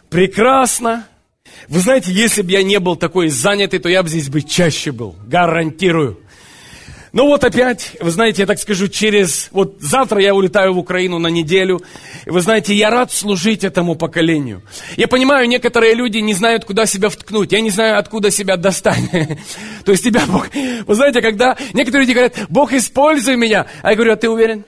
Прекрасно. Вы знаете, если бы я не был такой занятый, то я бы здесь бы чаще был. Гарантирую. Ну вот опять, вы знаете, я так скажу, вот завтра я улетаю в Украину на неделю. И вы знаете, я рад служить этому поколению. Я понимаю, некоторые люди не знают, куда себя вткнуть. Я не знаю, откуда себя достать. То есть тебя Бог... Вы знаете, когда некоторые люди говорят, Бог, используй меня. А я говорю, а ты уверен?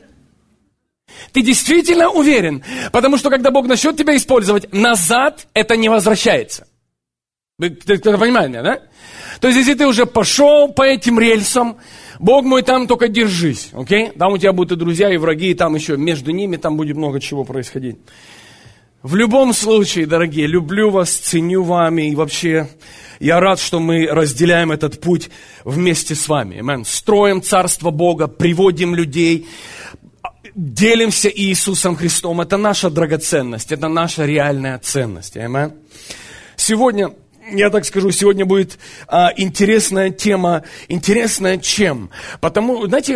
Ты действительно уверен? Потому что когда Бог начнет тебя использовать, назад это не возвращается. Кто-то понимает меня, да? То есть, если ты уже пошел по этим рельсам, Бог мой, там только держись, окей? Там у тебя будут и друзья, и враги, и там еще между ними там будет много чего происходить. В любом случае, дорогие, люблю вас, ценю вами, и вообще я рад, что мы разделяем этот путь вместе с вами. Амен. Строим Царство Бога, приводим людей, делимся Иисусом Христом. Это наша драгоценность, это наша реальная ценность. Амен. Сегодня... Я так скажу, сегодня будет интересная тема. Интересная чем? Потому, знаете,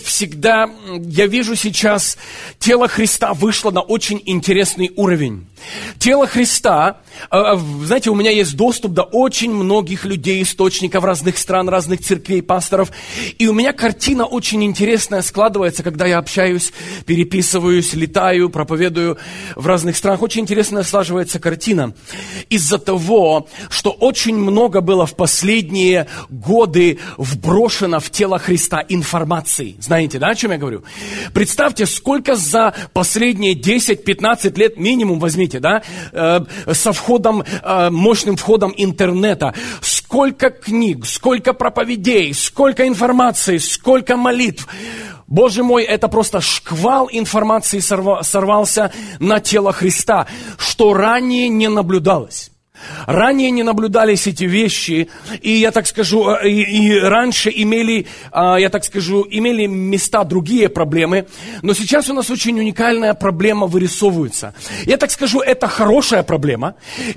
я вижу сейчас, тело Христа вышло на очень интересный уровень. Тело Христа, знаете, у меня есть доступ до очень многих людей, источников разных стран, разных церквей, пасторов. И у меня картина очень интересная складывается, когда я общаюсь, переписываюсь, летаю, проповедую в разных странах. Очень интересная слаживается картина. Из-за того, что очень много было в последние годы вброшено в тело Христа информации. Знаете, да, о чем я говорю? Представьте, сколько за последние 10-15 лет минимум, возьмите, да, со мощным входом интернета, сколько книг, сколько проповедей, сколько информации, сколько молитв. Боже мой, это просто шквал информации сорвался на тело Христа, что ранее не наблюдалось. Ранее не наблюдались эти вещи, и я так скажу, и раньше имели места другие проблемы, но сейчас у нас очень уникальная проблема вырисовывается. Я так скажу, это хорошая проблема.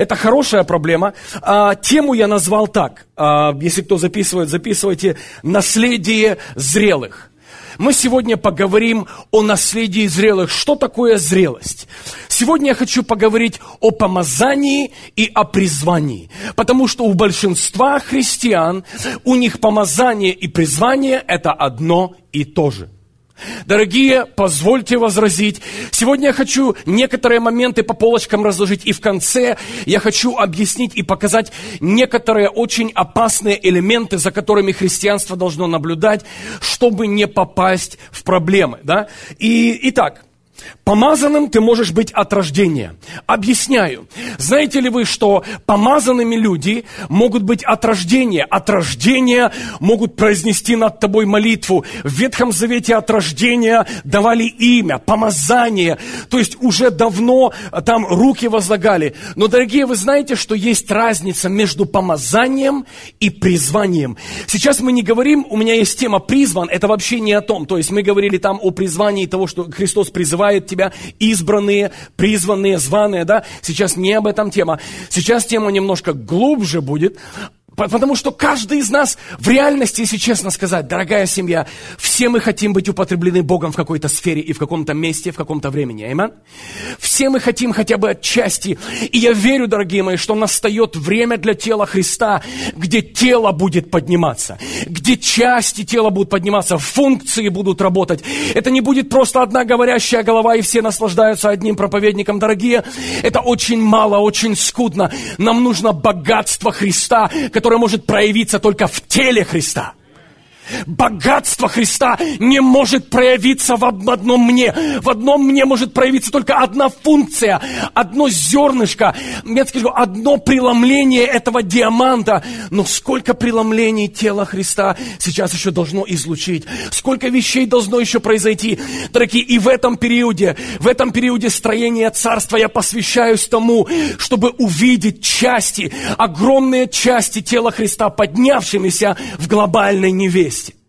Тему я назвал так, если кто записывает, записывайте, наследие зрелых. Мы сегодня поговорим о наследии зрелых. Что такое зрелость? Сегодня я хочу поговорить о помазании и о призвании. Потому что у большинства христиан, у них помазание и призвание – это одно и то же. Дорогие, позвольте возразить. Сегодня я хочу некоторые моменты по полочкам разложить. И в конце я хочу объяснить и показать некоторые очень опасные элементы, за которыми христианство должно наблюдать, чтобы не попасть в проблемы. Да? Итак, помазанным ты можешь быть от рождения. Объясняю. Знаете ли вы, что помазанными люди могут быть от рождения? От рождения могут произнести над тобой молитву. В Ветхом Завете от рождения давали имя, помазание. То есть уже давно там руки возлагали. Но, дорогие, вы знаете, что есть разница между помазанием и призванием. Сейчас мы не говорим, у меня есть тема призван, это вообще не о том. То есть мы говорили там о призвании того, что Христос призывает тебя, избранные, призванные, званые, да? Сейчас не об этом тема. Сейчас тема немножко глубже будет, потому что каждый из нас в реальности, если честно сказать, дорогая семья, все мы хотим быть употреблены Богом в какой-то сфере и в каком-то месте, в каком-то времени. Аминь? Все мы хотим хотя бы отчасти. И я верю, дорогие мои, что настает время для тела Христа, где тело будет подниматься, где части тела будут подниматься, функции будут работать. Это не будет просто одна говорящая голова, и все наслаждаются одним проповедником. Дорогие, это очень мало, очень скудно. Нам нужно богатство Христа, которое может проявиться только в теле Христа. Богатство Христа не может проявиться в одном мне. В одном мне может проявиться только одна функция, одно зернышко, я скажу, одно преломление этого диаманта. Но сколько преломлений тела Христа сейчас еще должно излучить? Сколько вещей должно еще произойти? Дорогие, и в этом периоде строения царства я посвящаюсь тому, чтобы увидеть части, огромные части тела Христа, поднявшимися в глобальной невесте.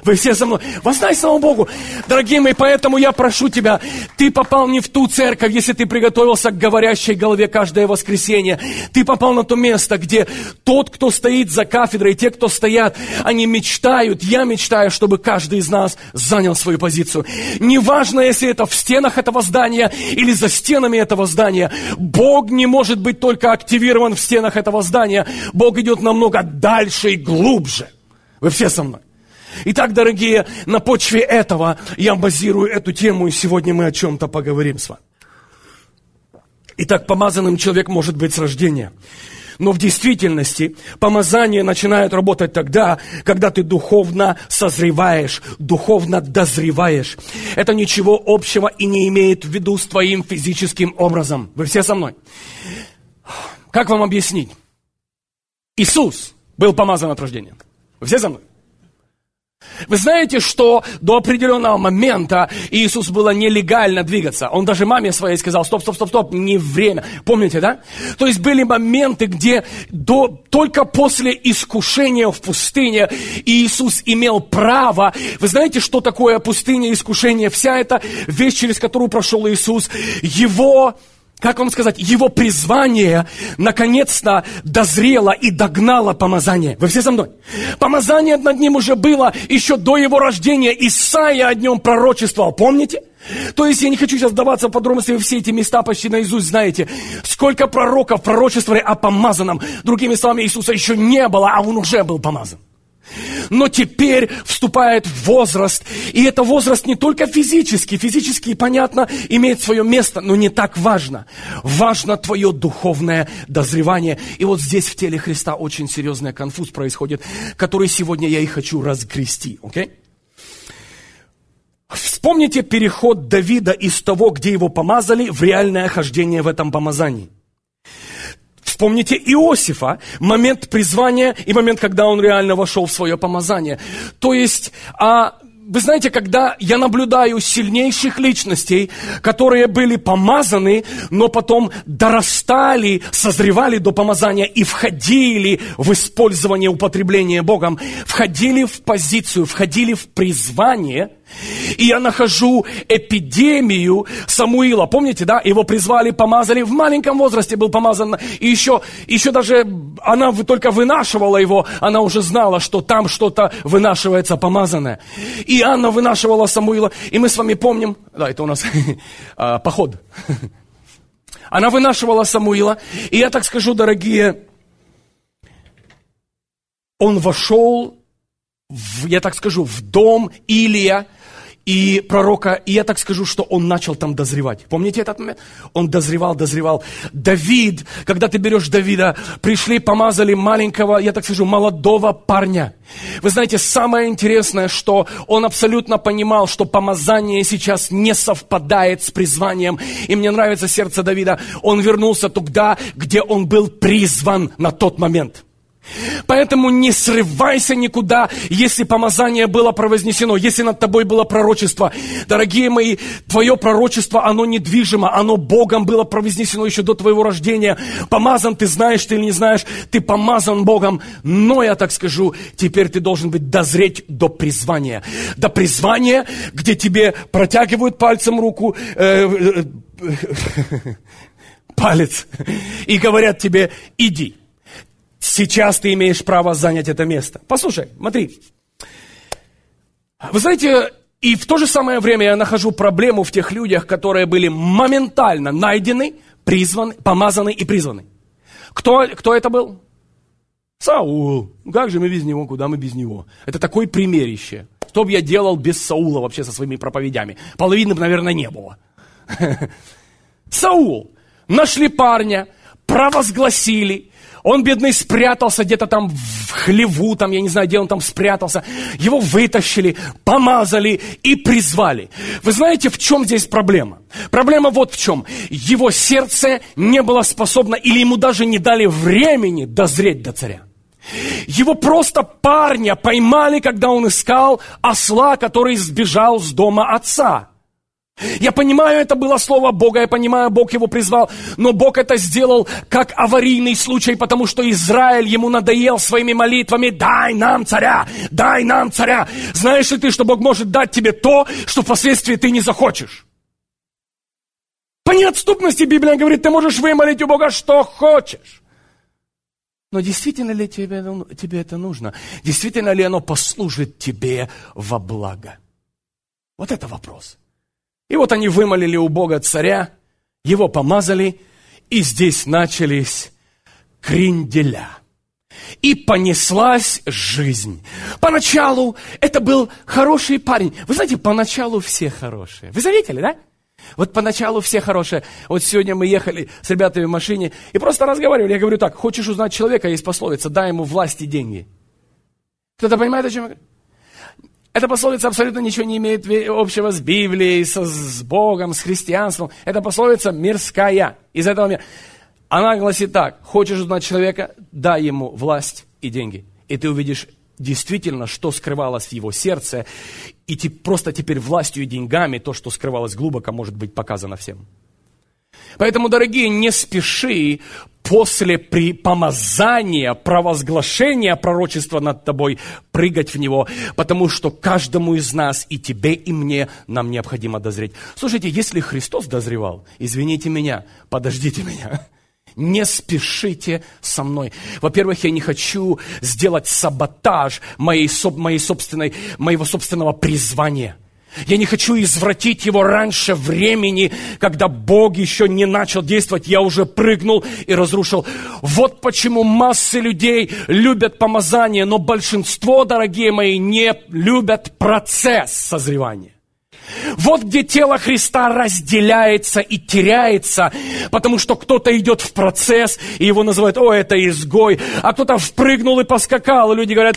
Вы все со мной. Воздай слава Богу. Дорогие мои, поэтому я прошу тебя, ты попал не в ту церковь, если ты приготовился к говорящей голове каждое воскресенье. Ты попал на то место, где тот, кто стоит за кафедрой, те, кто стоят, они мечтают, я мечтаю, чтобы каждый из нас занял свою позицию. Неважно, если это в стенах этого здания или за стенами этого здания. Бог не может быть только активирован в стенах этого здания. Бог идет намного дальше и глубже. Вы все со мной. Итак, дорогие, на почве этого я базирую эту тему, и сегодня мы о чем-то поговорим с вами. Итак, помазанным человек может быть с рождения. Но в действительности помазание начинает работать тогда, когда ты духовно созреваешь, духовно дозреваешь. Это ничего общего и не имеет в виду с твоим физическим образом. Вы все со мной? Как вам объяснить? Иисус был помазан от рождения. Вы все со мной? Вы знаете, что до определенного момента Иисус было нелегально двигаться. Он даже маме своей сказал: стоп, не время. Помните, да? То есть были моменты, где только после искушения в пустыне Иисус имел право. Вы знаете, что такое пустыня, искушение? Вся эта вещь, через которую прошел Иисус, его... Как вам сказать, его призвание наконец-то дозрело и догнало помазание. Вы все со мной? Помазание над ним уже было еще до его рождения. Исаия о нем пророчествовал, помните? То есть я не хочу сейчас вдаваться в подробности, вы все эти места почти наизусть знаете. Сколько пророков пророчествовали о помазанном. Другими словами, Иисуса еще не было, а он уже был помазан. Но теперь вступает в возраст, и это возраст не только физический. Физически, понятно, имеет свое место, но не так важно. Важно твое духовное дозревание. И вот здесь в теле Христа очень серьезный конфуз происходит, который сегодня я и хочу разгрести. Okay? Вспомните переход Давида из того, где его помазали, в реальное хождение в этом помазании. Вспомните Иосифа, момент призвания и момент, когда он реально вошел в свое помазание. То есть, вы знаете, когда я наблюдаю сильнейших личностей, которые были помазаны, но потом дорастали, созревали до помазания и входили в использование, употребление Богом, входили в позицию, входили в призвание. И я нахожу эпидемию Самуила. Помните, да? Его призвали, помазали. В маленьком возрасте был помазан. И еще даже она только вынашивала его. Она уже знала, что там что-то вынашивается помазанное. И Анна вынашивала Самуила. И мы с вами помним... Да, это у нас поход. Она вынашивала Самуила. И я так скажу, дорогие, он вошел, в дом Илия и пророка, и я так скажу, что он начал там дозревать. Помните этот момент? Он дозревал. Давид, когда ты берешь Давида, пришли, помазали маленького, я так скажу, молодого парня. Вы знаете, самое интересное, что он абсолютно понимал, что помазание сейчас не совпадает с призванием. И мне нравится сердце Давида. Он вернулся туда, где он был призван на тот момент. Поэтому не срывайся никуда, если помазание было провознесено, если над тобой было пророчество. Дорогие мои, твое пророчество, оно недвижимо, оно Богом было провознесено еще до твоего рождения. Помазан, ты знаешь ты или не знаешь, ты помазан Богом. Но я так скажу, теперь ты должен быть дозреть до призвания. До призвания, где тебе протягивают пальцем руку, палец, и говорят тебе: иди. Сейчас ты имеешь право занять это место. Послушай, смотри. Вы знаете, и в то же самое время я нахожу проблему в тех людях, которые были моментально найдены, призваны, помазаны и призваны. Кто это был? Саул. Как же мы без него, куда мы без него? Это такое примерище. Что бы я делал без Саула вообще со своими проповедями? Половины, наверное, не было. Саул. Нашли парня, провозгласили. Он, бедный, спрятался где-то там в хлеву, там, я не знаю, где он там спрятался. Его вытащили, помазали и призвали. Вы знаете, в чем здесь проблема? Проблема вот в чем. Его сердце не было способно, или ему даже не дали времени дозреть до царя. Его просто парня поймали, когда он искал осла, который сбежал с дома отца. Я понимаю, это было слово Бога, я понимаю, Бог его призвал, но Бог это сделал как аварийный случай, потому что Израиль ему надоел своими молитвами: дай нам царя, дай нам царя. Знаешь ли ты, что Бог может дать тебе то, что впоследствии ты не захочешь? По неотступности Библия говорит, ты можешь вымолить у Бога что хочешь. Но действительно ли тебе это нужно? Действительно ли оно послужит тебе во благо? Вот это вопрос. И вот они вымолили у Бога царя, его помазали, и здесь начались кренделя. И понеслась жизнь. Поначалу это был хороший парень. Вы знаете, поначалу все хорошие. Вы заметили, да? Вот поначалу все хорошие. Вот сегодня мы ехали с ребятами в машине и просто разговаривали. Я говорю так: хочешь узнать человека, есть пословица: дай ему власть и деньги. Кто-то понимает, о чем я говорю? Эта пословица абсолютно ничего не имеет общего с Библией, с Богом, с христианством. Эта пословица мирская, из этого мира. Она гласит так: хочешь узнать человека, дай ему власть и деньги. И ты увидишь действительно, что скрывалось в его сердце. И просто теперь властью и деньгами то, что скрывалось глубоко, может быть показано всем. Поэтому, дорогие, не спеши после помазания, провозглашения пророчества над тобой прыгать в него, потому что каждому из нас, и тебе, и мне, нам необходимо дозреть. Слушайте, если Христос дозревал, извините меня, подождите меня. Не спешите со мной. Во-первых, я не хочу сделать саботаж моего собственного призвания. Я не хочу извратить его раньше времени, когда Бог еще не начал действовать. Я уже прыгнул и разрушил. Вот почему массы людей любят помазание, но большинство, дорогие мои, не любят процесс созревания. Вот где тело Христа разделяется и теряется, потому что кто-то идет в процесс, и его называют: о, это изгой, а кто-то впрыгнул и поскакал, и люди говорят: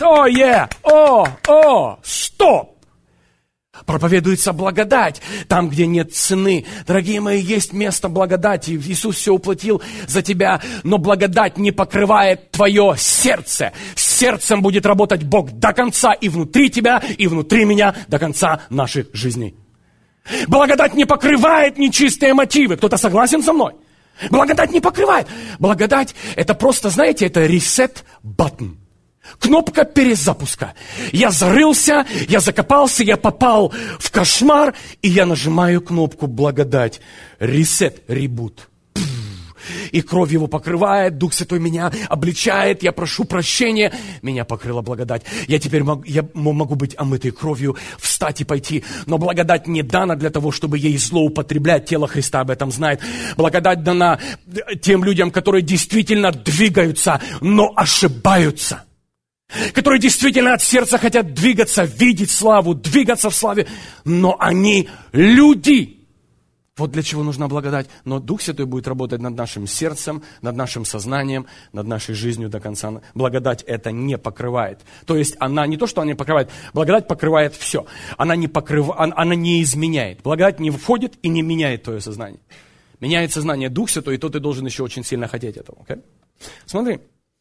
стоп! Проповедуется благодать там, где нет цены. Дорогие мои, есть место благодати. Иисус все уплатил за тебя, но благодать не покрывает твое сердце. Сердцем будет работать Бог до конца и внутри тебя, и внутри меня до конца наших жизней. Благодать не покрывает нечистые мотивы. Кто-то согласен со мной? Благодать не покрывает. Благодать — это просто, знаете, это reset button. Кнопка перезапуска. Я зарылся, я закопался, я попал в кошмар, и я нажимаю кнопку благодать. Reset, ребут. И кровь его покрывает, Дух Святой меня обличает, я прошу прощения, меня покрыла благодать. Я теперь могу быть омытой кровью, встать и пойти. Но благодать не дана для того, чтобы ей злоупотреблять, тело Христа об этом знает. Благодать дана тем людям, которые действительно двигаются, но ошибаются. Которые действительно от сердца хотят двигаться, видеть славу, двигаться в славе, но они люди. Вот для чего нужна благодать. Но Дух Святой будет работать над нашим сердцем, над нашим сознанием, над нашей жизнью до конца. Благодать это не покрывает. То есть она не то, что она не покрывает, благодать покрывает все. Она не изменяет. Благодать не входит и не меняет твое сознание. Меняет сознание Дух Святой, и то ты должен еще очень сильно хотеть этого. Okay? Смотри.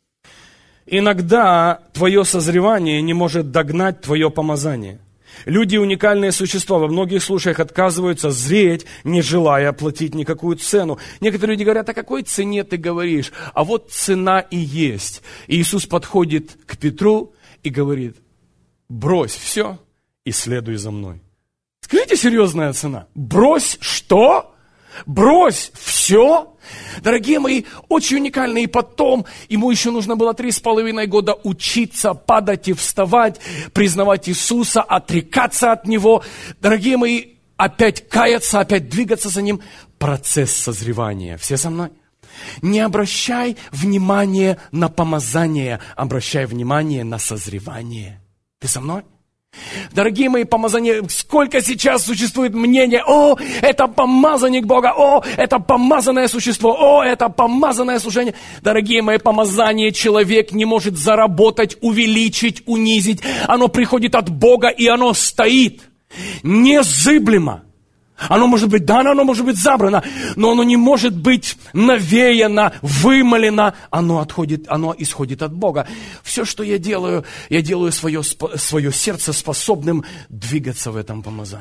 Иногда твое созревание не может догнать твое помазание. Люди уникальные существа, во многих случаях отказываются зреть, не желая платить никакую цену. Некоторые люди говорят: о какой цене ты говоришь? А вот цена и есть. И Иисус подходит к Петру и говорит: брось все и следуй за мной. Скажите, серьезная цена. Брось что? Брось все? Дорогие мои, очень уникально. И потом ему еще нужно было 3,5 года учиться, падать и вставать, признавать Иисуса, отрекаться от Него. Дорогие мои, опять каяться, опять двигаться за Ним. Процесс созревания. Все со мной? Не обращай внимания на помазание, обращай внимание на созревание. Ты со мной? Дорогие мои, помазания, сколько сейчас существует мнение: о, это помазанник Бога, о, это помазанное существо, о, это помазанное служение. Дорогие мои, помазание человек не может заработать, увеличить, унизить. Оно приходит от Бога, и оно стоит незыблемо. Оно может быть дано, оно может быть забрано, но оно не может быть навеяно, вымолено. Оно исходит от Бога. Все, что я делаю свое сердце способным двигаться в этом помазании.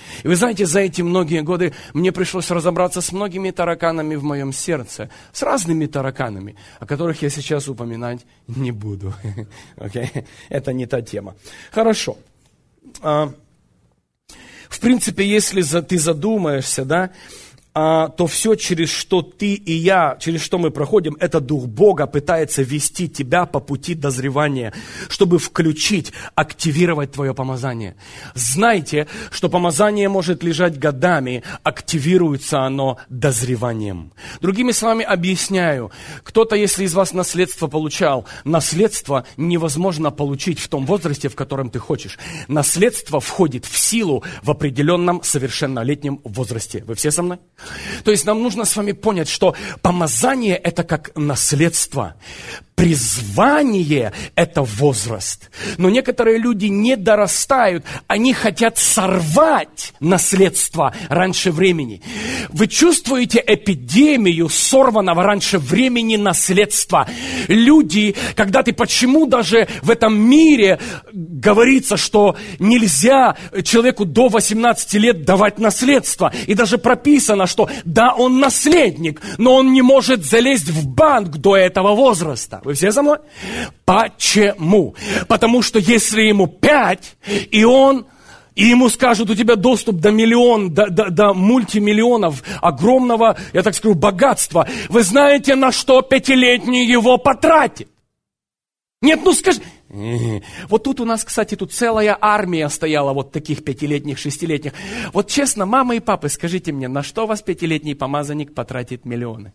И вы знаете, за эти многие годы мне пришлось разобраться с многими тараканами в моем сердце, с разными тараканами, о которых я сейчас упоминать не буду. Okay? Это не та тема. Хорошо. В принципе, если ты задумаешься, да, то все, через что ты и я, через что мы проходим, это Дух Бога пытается вести тебя по пути дозревания, чтобы включить, активировать твое помазание. Знайте, что помазание может лежать годами, активируется оно дозреванием. Другими словами объясняю, кто-то, если из вас наследство получал, наследство невозможно получить в том возрасте, в котором ты хочешь. Наследство входит в силу в определенном совершеннолетнем возрасте. Вы все со мной? То есть нам нужно с вами понять, что помазание – это как наследство. Призвание – это возраст. Но некоторые люди не дорастают, они хотят сорвать наследство раньше времени. Вы чувствуете эпидемию сорванного раньше времени наследства. Люди, почему даже в этом мире говорится, что нельзя человеку до 18 лет давать наследство. И даже прописано, что да, он наследник, но он не может залезть в банк до этого возраста. Вы все со мной? Почему? Потому что если ему 5, и ему скажут, у тебя доступ до до мультимиллионов, огромного, я так скажу, богатства, вы знаете, на что 5-летний его потратит? Нет, скажи. Вот тут у нас, кстати, целая армия стояла вот таких 5-летних, 6-летних. Вот честно, мамы и папы, скажите мне, на что вас 5-летний помазанник потратит миллионы?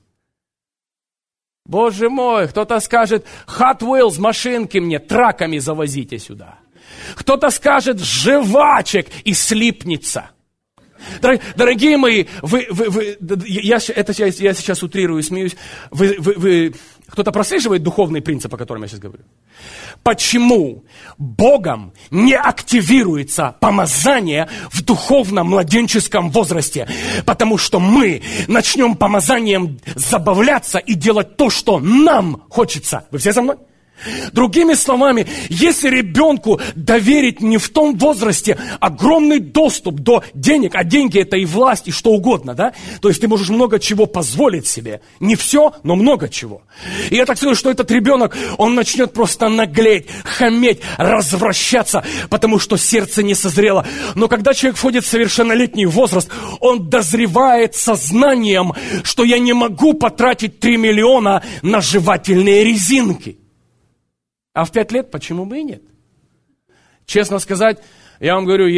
Боже мой, кто-то скажет, Hot Wheels, машинки мне, траками завозите сюда. Кто-то скажет, жвачек и слипнется. Дорогие мои, я сейчас утрирую, смеюсь, кто-то прослеживает духовный принцип, о котором я сейчас говорю? Почему Богом не активируется помазание в духовном младенческом возрасте? Потому что мы начнем помазанием забавляться и делать то, что нам хочется. Вы все со мной? Другими словами, если ребенку доверить не в том возрасте огромный доступ до денег, а деньги это и власть, и что угодно, да? То есть ты можешь много чего позволить себе. Не все, но много чего. И я так скажу, что этот ребенок, он начнет просто наглеть, хаметь, развращаться, потому что сердце не созрело. Но когда человек входит в совершеннолетний возраст, он дозревает сознанием, что я не могу потратить 3 миллиона на жевательные резинки. А в 5 лет почему бы и нет? Честно сказать, я вам говорю,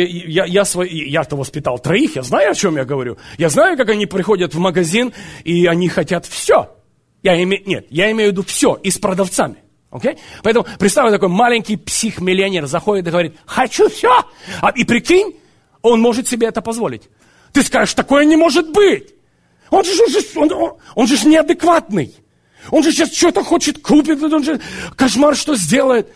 я-то воспитал 3, я знаю, о чем я говорю. Я знаю, как они приходят в магазин, и они хотят все. Я имею в виду все, и с продавцами. Okay? Поэтому представь, такой маленький псих-миллионер заходит и говорит, хочу все. И прикинь, он может себе это позволить. Ты скажешь, такое не может быть. Он же неадекватный. Он же сейчас что-то хочет купить, он же кошмар что сделает.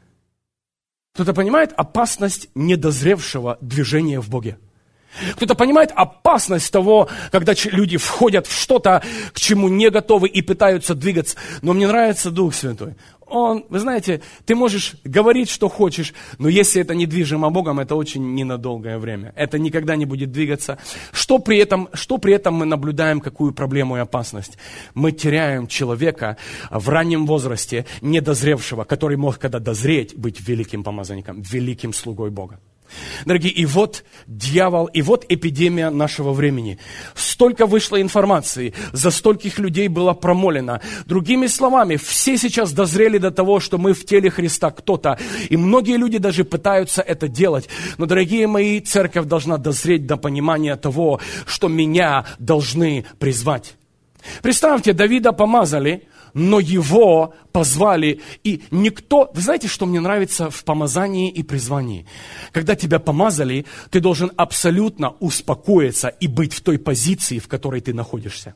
Кто-то понимает опасность недозревшего движения в Боге? Кто-то понимает опасность того, когда люди входят в что-то, к чему не готовы и пытаются двигаться. Но мне нравится Дух Святой. Вы знаете, ты можешь говорить, что хочешь, но если это недвижимо Богом, это очень ненадолгое время. Это никогда не будет двигаться. Что при этом мы наблюдаем, какую проблему и опасность? Мы теряем человека в раннем возрасте, недозревшего, который мог, когда дозреть, быть великим помазанником, великим слугой Бога. Дорогие, и вот дьявол, и вот эпидемия нашего времени. Столько вышло информации, за стольких людей было промолено. Другими словами, все сейчас дозрели до того, что мы в теле Христа кто-то. И многие люди даже пытаются это делать. Но, дорогие мои, церковь должна дозреть до понимания того, что меня должны призвать. Представьте, Давида помазали, но его позвали, и никто... Вы знаете, что мне нравится в помазании и призвании? Когда тебя помазали, ты должен абсолютно успокоиться и быть в той позиции, в которой ты находишься.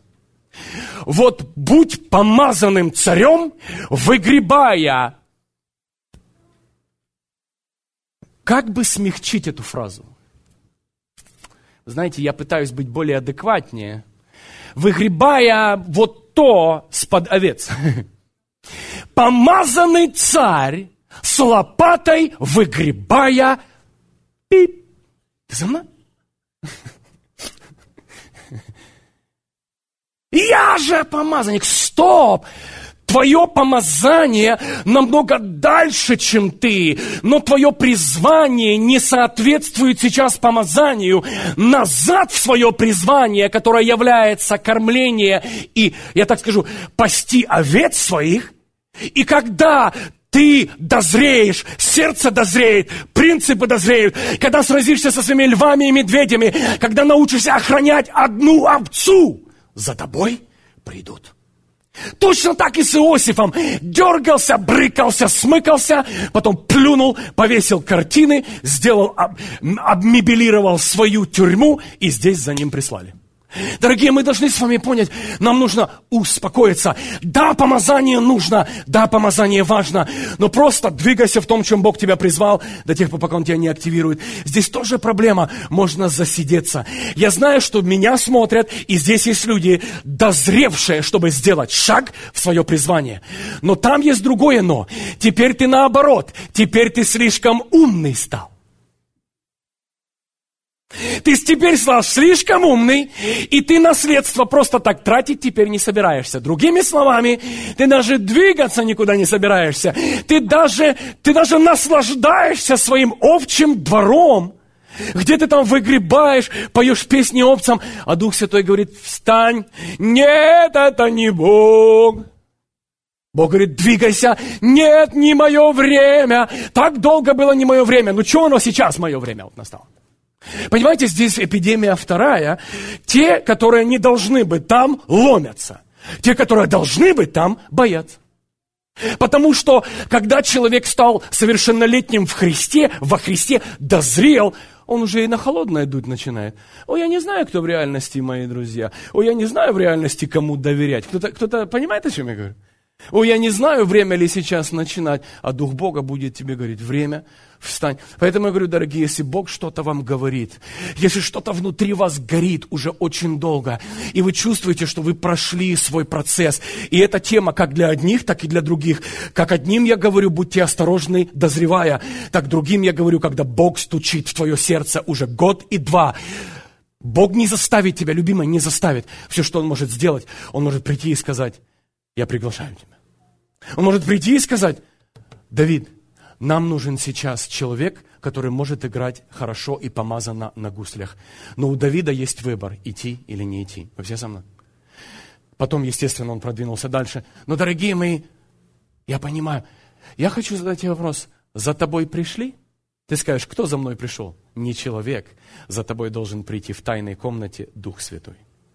Вот будь помазанным царем, выгребая... Как бы смягчить эту фразу? Знаете, я пытаюсь быть более адекватнее. Выгребая вот то с-под овец. Помазанный царь с лопатой выгребая пип. Ты за мной? Я же помазанник. Стоп! Твое помазание намного дальше, чем ты, но твое призвание не соответствует сейчас помазанию. Назад в свое призвание, которое является кормление и, я так скажу, пасти овец своих. И когда ты дозреешь, сердце дозреет, принципы дозреют, когда сразишься со своими львами и медведями, когда научишься охранять одну овцу, за тобой придут. Точно так и с Иосифом. Дергался, брыкался, смыкался, потом плюнул, повесил картины, сделал, обмебелировал свою тюрьму, и здесь за ним прислали. Дорогие, мы должны с вами понять, нам нужно успокоиться. Да, помазание нужно, да, помазание важно, но просто двигайся в том, чем Бог тебя призвал, до тех пор, пока Он тебя не активирует. Здесь тоже проблема, можно засидеться. Я знаю, что меня смотрят, и здесь есть люди, дозревшие, чтобы сделать шаг в свое призвание. Но там есть другое но. Теперь ты наоборот, теперь ты слишком умный стал. Ты теперь стал слишком умный, и ты наследство просто так тратить теперь не собираешься. Другими словами, ты даже двигаться никуда не собираешься. Ты даже наслаждаешься своим овчим двором, где ты там выгребаешь, поешь песни овцам, а Дух Святой говорит: встань, нет, это не Бог. Бог говорит: двигайся, нет, не мое время. Так долго было не мое время, ну что оно сейчас мое время вот настало? Понимаете, здесь эпидемия вторая. Те, которые не должны быть там, ломятся. Те, которые должны быть там, боятся. Потому что, когда человек стал совершеннолетним в Христе, во Христе дозрел, он уже и на холодное дуть начинает. Ой, я не знаю, кто в реальности мои друзья. Ой, я не знаю в реальности, кому доверять. Кто-то понимает, о чем я говорю? Ой, я не знаю, время ли сейчас начинать, а Дух Бога будет тебе говорить: время, встань. Поэтому я говорю, дорогие, если Бог что-то вам говорит, если что-то внутри вас горит уже очень долго, и вы чувствуете, что вы прошли свой процесс, и эта тема как для одних, так и для других. Как одним я говорю: будьте осторожны, дозревая, так другим я говорю, когда Бог стучит в твое сердце уже год и два. Бог не заставит тебя, любимый, не заставит. Все, что Он может сделать, Он может прийти и сказать: я приглашаю тебя. Он может прийти и сказать: Давид, нам нужен сейчас человек, который может играть хорошо и помазанно на гуслях. Но у Давида есть выбор, идти или не идти. Вы все со мной? Потом, естественно, он продвинулся дальше. Но, дорогие мои, я понимаю, я хочу задать тебе вопрос: за тобой пришли? Ты скажешь: кто за мной пришел? Не человек. За тобой должен прийти в тайной комнате Дух Святой.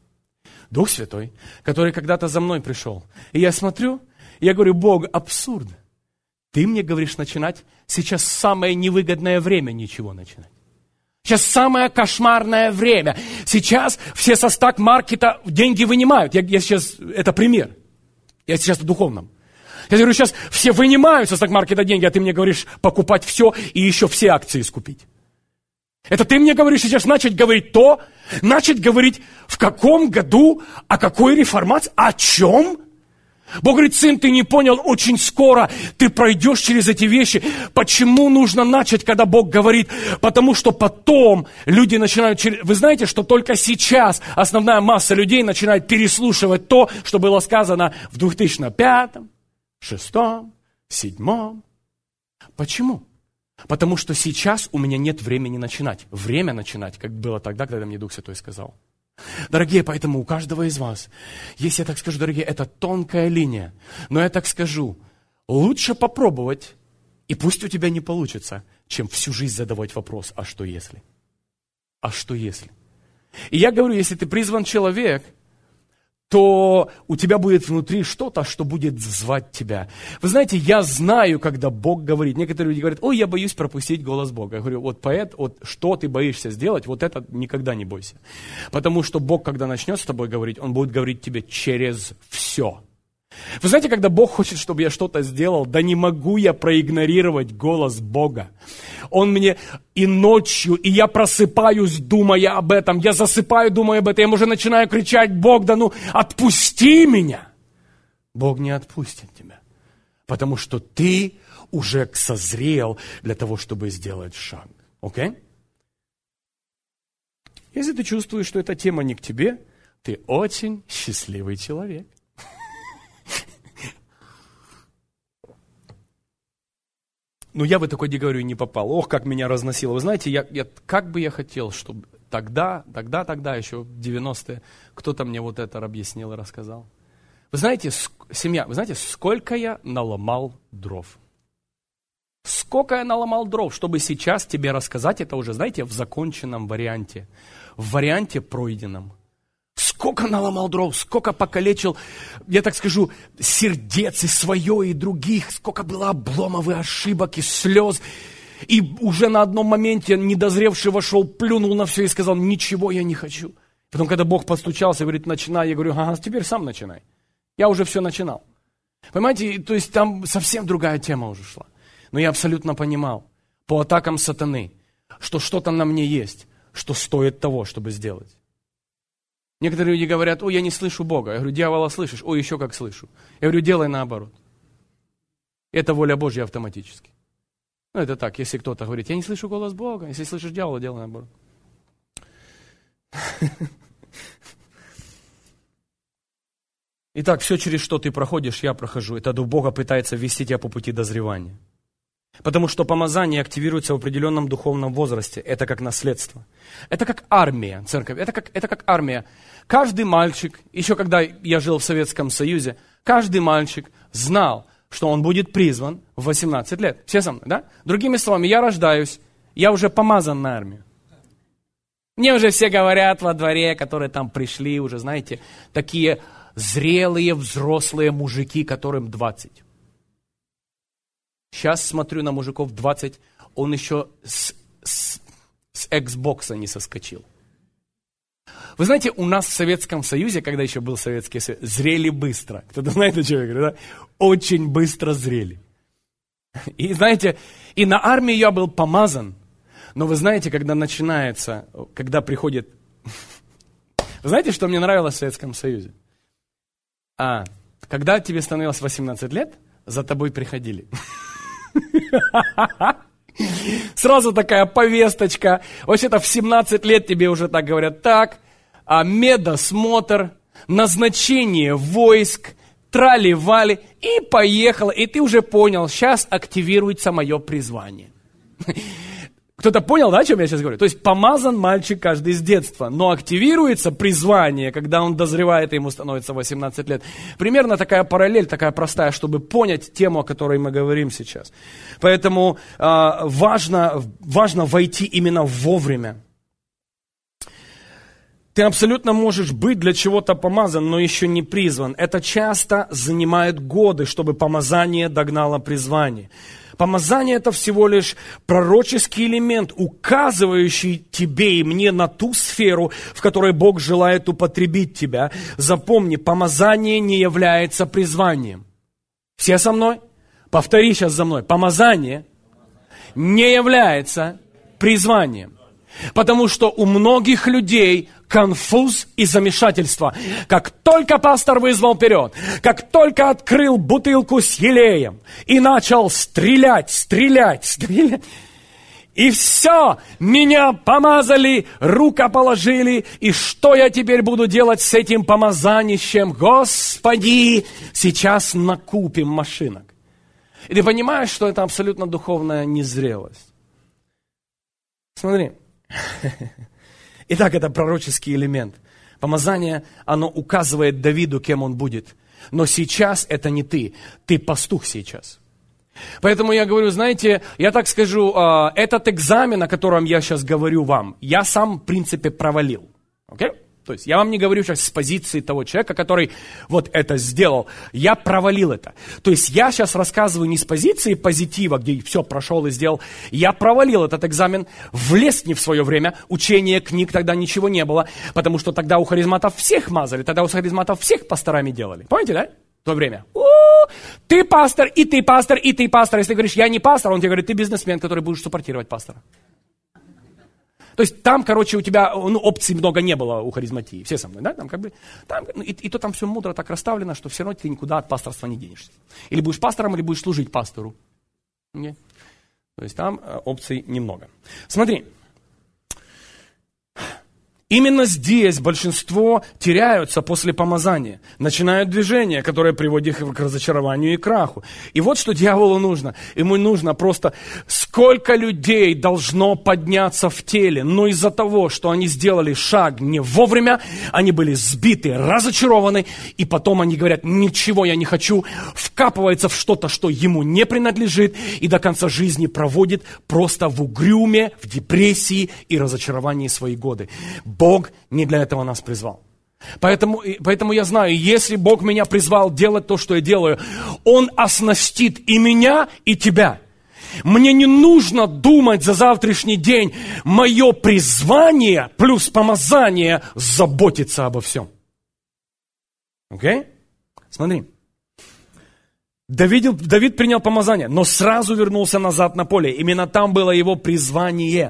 Дух Святой, который когда-то за мной пришел. И я смотрю, я говорю: Бог, абсурд. Ты мне говоришь начинать? Сейчас самое невыгодное время ничего начинать. Сейчас самое кошмарное время. Сейчас все со стак-маркета деньги вынимают. Я сейчас, это пример. Я сейчас в духовном. Я говорю, сейчас все вынимают со стак-маркета деньги, а ты мне говоришь покупать все и еще все акции скупить. Это ты мне говоришь сейчас начать говорить то, начать говорить в каком году, о какой реформации, о чем? Бог говорит: сын, ты не понял, очень скоро ты пройдешь через эти вещи. Почему нужно начать, когда Бог говорит? Потому что потом люди начинают... Вы знаете, что только сейчас основная масса людей начинает переслушивать то, что было сказано в 2005, 2006, 2007. Почему? Потому что сейчас у меня нет времени начинать. Время начинать, как было тогда, когда мне Дух Святой сказал. Дорогие, поэтому у каждого из вас, если я так скажу, дорогие, это тонкая линия. Но я так скажу, лучше попробовать, и пусть у тебя не получится, чем всю жизнь задавать вопрос: а что если? А что если? И я говорю, если ты призван человек, то у тебя будет внутри что-то, что будет звать тебя. Вы знаете, я знаю, когда Бог говорит. Некоторые люди говорят: ой, я боюсь пропустить голос Бога. Я говорю: вот поэт, вот что ты боишься сделать, вот это никогда не бойся. Потому что Бог, когда начнет с тобой говорить, Он будет говорить тебе через все. Вы знаете, когда Бог хочет, чтобы я что-то сделал, да не могу я проигнорировать голос Бога. Он мне и ночью, и я просыпаюсь, думая об этом, я засыпаю, думая об этом, я уже начинаю кричать: Бог, да ну отпусти меня. Бог не отпустит тебя, потому что ты уже созрел для того, чтобы сделать шаг. Окей? Если ты чувствуешь, что эта тема не к тебе, ты очень счастливый человек. Ну, я в такой категорию не попал. Ох, как меня разносило. Вы знаете, как бы я хотел, чтобы тогда, еще в 90-е, кто-то мне вот это объяснил и рассказал. Вы знаете, семья, вы знаете, сколько я наломал дров? Сколько я наломал дров, чтобы сейчас тебе рассказать это уже, знаете, в законченном варианте, в варианте пройденном. Сколько наломал дров, сколько покалечил, я так скажу, сердец и свое, и других, сколько было обломов и ошибок, и слез. И уже на одном моменте недозревший вошел, плюнул на все и сказал, ничего я не хочу. Потом, когда Бог постучался, говорит, начинай, я говорю, ага, теперь сам начинай. Я уже все начинал. Понимаете, то есть там совсем другая тема уже шла. Но я абсолютно понимал, по атакам сатаны, что что-то на мне есть, что стоит того, чтобы сделать. Некоторые люди говорят, ой, я не слышу Бога. Я говорю, дьявола слышишь? Ой, еще как слышу. Я говорю, делай наоборот. Это воля Божья автоматически. Ну, это так, если кто-то говорит, я не слышу голос Бога. Если слышишь дьявола, делай наоборот. Итак, все, через что ты проходишь, я прохожу. Это Дух Бога пытается ввести тебя по пути дозревания. Потому что помазание активируется в определенном духовном возрасте. Это как наследство. Это как армия, церковь. Это как армия. Каждый мальчик, еще когда я жил в Советском Союзе, каждый мальчик знал, что он будет призван в 18 лет. Все со мной, да? Другими словами, я рождаюсь, я уже помазан на армию. Мне уже все говорят во дворе, которые там пришли, уже, знаете, такие зрелые, взрослые мужики, которым 20. Сейчас смотрю на мужиков 20, он еще с Xbox не соскочил. Вы знаете, у нас в Советском Союзе, когда еще был Советский Союз, зрели быстро. Кто-то знает, о чем я говорю, да? Очень быстро зрели. И знаете, и на армии я был помазан. Но вы знаете, когда начинается, когда приходит... Вы знаете, что мне нравилось в Советском Союзе? Когда тебе становилось 18 лет, за тобой приходили. Сразу такая повесточка. Вообще-то в 17 лет тебе уже так говорят, так, медосмотр, назначение войск, трали-вали, и поехало. И ты уже понял, сейчас активируется мое призвание. Кто-то понял, да, о чем я сейчас говорю? То есть помазан мальчик каждый с детства, но активируется призвание, когда он дозревает, и ему становится 18 лет. Примерно такая параллель, такая простая, чтобы понять тему, о которой мы говорим сейчас. Поэтому важно войти именно вовремя. Ты абсолютно можешь быть для чего-то помазан, но еще не призван. Это часто занимает годы, чтобы помазание догнало призвание. Помазание – это всего лишь пророческий элемент, указывающий тебе и мне на ту сферу, в которой Бог желает употребить тебя. Запомни, помазание не является призванием. Все со мной? Повтори сейчас за мной. Помазание не является призванием. Потому что у многих людей конфуз и замешательство. Как только пастор вызвал вперед, как только открыл бутылку с елеем и начал стрелять, и все, меня помазали, рукоположили, и что я теперь буду делать с этим помазанищем? Господи, сейчас накупим машинок. И ты понимаешь, что это абсолютно духовная незрелость. Смотри. Итак, это пророческий элемент. Помазание, оно указывает Давиду, кем он будет. Но сейчас это не ты. Ты пастух сейчас. Поэтому я говорю, знаете, я так скажу, этот экзамен, о котором я сейчас говорю вам, я сам, в принципе, провалил. Окей? То есть я вам не говорю сейчас с позиции того человека, который вот это сделал. Я провалил это. То есть я сейчас рассказываю не с позиции позитива, где все прошел и сделал. Я провалил этот экзамен, влез не в свое время. Учение книг тогда ничего не было, потому что тогда у харизматов всех мазали, тогда у харизматов всех пасторами делали. Помните, да? В то время. Ты пастор, и ты пастор, и ты пастор. Если ты говоришь, я не пастор, он тебе говорит, ты бизнесмен, который будешь суппортировать пастора. То есть там, короче, у тебя опций много не было у харизматии. Все со мной, да? Там, и то там все мудро так расставлено, что все равно ты никуда от пасторства не денешься. Или будешь пастором, или будешь служить пастору. Нет? То есть там опций немного. Смотри. Именно здесь большинство теряются после помазания. Начинают движение, которое приводит их к разочарованию и краху. И вот что дьяволу нужно. Ему нужно просто, сколько людей должно подняться в теле, но из-за того, что они сделали шаг не вовремя, они были сбиты, разочарованы, и потом они говорят, ничего я не хочу, вкапывается в что-то, что ему не принадлежит, и до конца жизни проводит просто в угрюме, в депрессии и разочаровании свои годы. Бог не для этого нас призвал. Поэтому я знаю, если Бог меня призвал делать то, что я делаю, Он оснастит и меня, и тебя. Мне не нужно думать за завтрашний день. Мое призвание плюс помазание заботиться обо всем. Окей? Смотри. Давид принял помазание, но сразу вернулся назад на поле. Именно там было его призвание.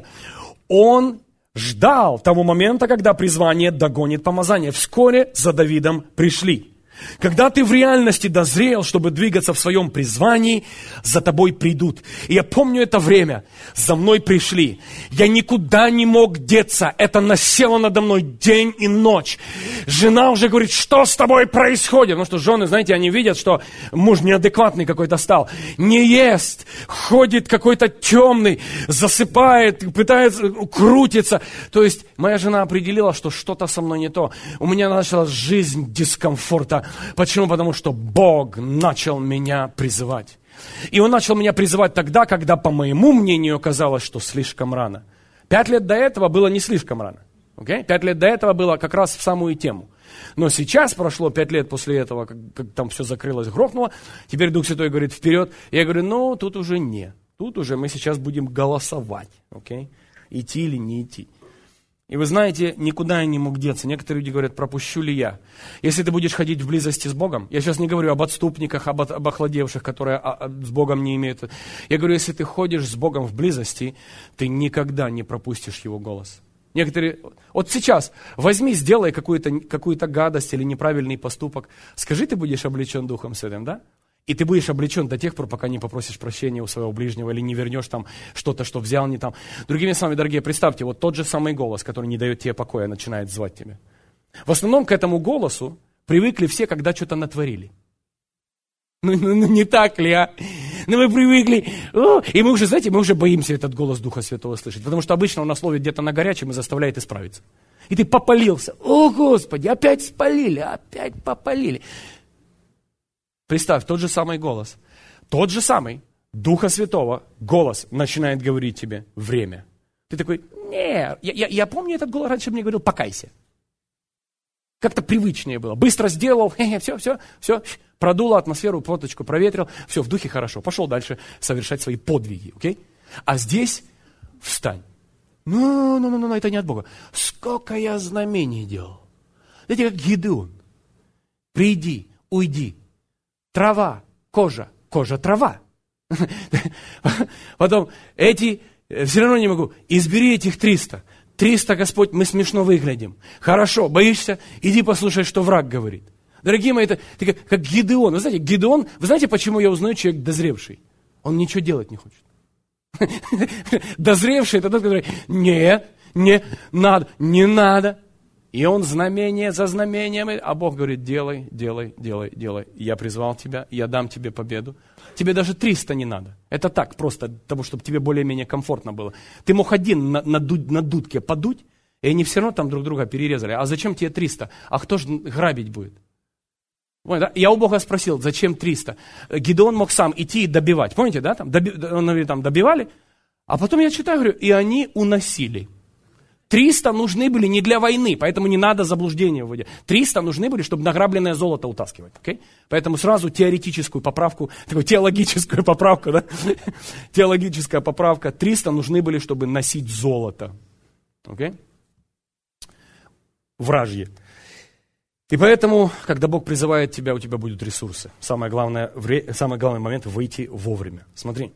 Он ждал того момента, когда призвание догонит помазание. Вскоре за Давидом пришли. Когда ты в реальности дозрел, чтобы двигаться в своем призвании, за тобой придут. И я помню это время. За мной пришли. Я никуда не мог деться. Это насело надо мной день и ночь. Жена уже говорит, что с тобой происходит? Ну что, жены, знаете, они видят, что муж неадекватный какой-то стал. Не ест, ходит какой-то темный, засыпает, пытается, крутится. То есть моя жена определила, что что-то со мной не то. У меня началась жизнь дискомфорта. Почему? Потому что Бог начал меня призывать. И Он начал меня призывать тогда, когда, по моему мнению, казалось, что слишком рано. 5 лет до этого было не слишком рано. Okay? 5 лет до этого было как раз в самую тему. Но сейчас прошло 5 лет после этого, как там все закрылось, грохнуло. Теперь Дух Святой говорит, вперед. Я говорю, ну, тут уже не. Тут уже мы сейчас будем голосовать. Okay? Идти или не идти. И вы знаете, никуда я не мог деться. Некоторые люди говорят, пропущу ли я. Если ты будешь ходить в близости с Богом, я сейчас не говорю об отступниках, об охладевших, которые с Богом не имеют. Я говорю, если ты ходишь с Богом в близости, ты никогда не пропустишь Его голос. Некоторые, вот сейчас, возьми, сделай какую-то гадость или неправильный поступок. Скажи, ты будешь облечен Духом Святым, да? И ты будешь облечен до тех пор, пока не попросишь прощения у своего ближнего или не вернешь там что-то, что взял не там. Другими словами, дорогие, представьте, вот тот же самый голос, который не дает тебе покоя, начинает звать тебя. В основном к этому голосу привыкли все, когда что-то натворили. Ну не так ли, а? Ну мы привыкли. И мы уже, знаете, мы уже боимся этот голос Духа Святого слышать. Потому что обычно он нас ловит где-то на горячем и заставляет исправиться. И ты попалился. О, Господи, опять спалили, опять попалили. Представь, тот же самый голос, тот же самый Духа Святого голос начинает говорить тебе время. Ты такой, не, я помню этот голос, раньше мне говорил, покайся. Как-то привычнее было. Быстро сделал, все, продуло атмосферу, фоточку проветрил, все, в духе хорошо. Пошел дальше совершать свои подвиги, окей? А здесь встань. Ну, это не от Бога. Сколько я знамений делал. Знаете, как Гидеон. Приди, уйди. Трава, кожа, трава. Потом все равно не могу, избери этих 300. 300, Господь, мы смешно выглядим. Хорошо, боишься? Иди послушай, что враг говорит. Дорогие мои, это как Гидеон. Вы знаете, Гидеон, вы знаете, почему я узнаю человек дозревший? Он ничего делать не хочет. Дозревший, это тот, который, нет, не надо. И он знамение за знамением, а Бог говорит, делай. Я призвал тебя, я дам тебе победу. Тебе даже 300 не надо. Это так, просто для того, чтобы тебе более-менее комфортно было. Ты мог один на дудке подуть, и они все равно там друг друга перерезали. А зачем тебе 300? А кто же грабить будет? Я у Бога спросил, зачем 300? Гидеон мог сам идти и добивать. Помните, да? Он говорит, там добивали. А потом я читаю, говорю, и они уносили. 300 нужны были не для войны, поэтому не надо заблуждения вводить. 300 нужны были, чтобы награбленное золото утаскивать. Okay? Поэтому сразу теоретическую поправку, такую теологическую поправку, да? Теологическая поправка. 300 нужны были, чтобы носить золото. Okay? Вражье. И поэтому, когда Бог призывает тебя, у тебя будут ресурсы. Самый главный момент – выйти вовремя. Смотри.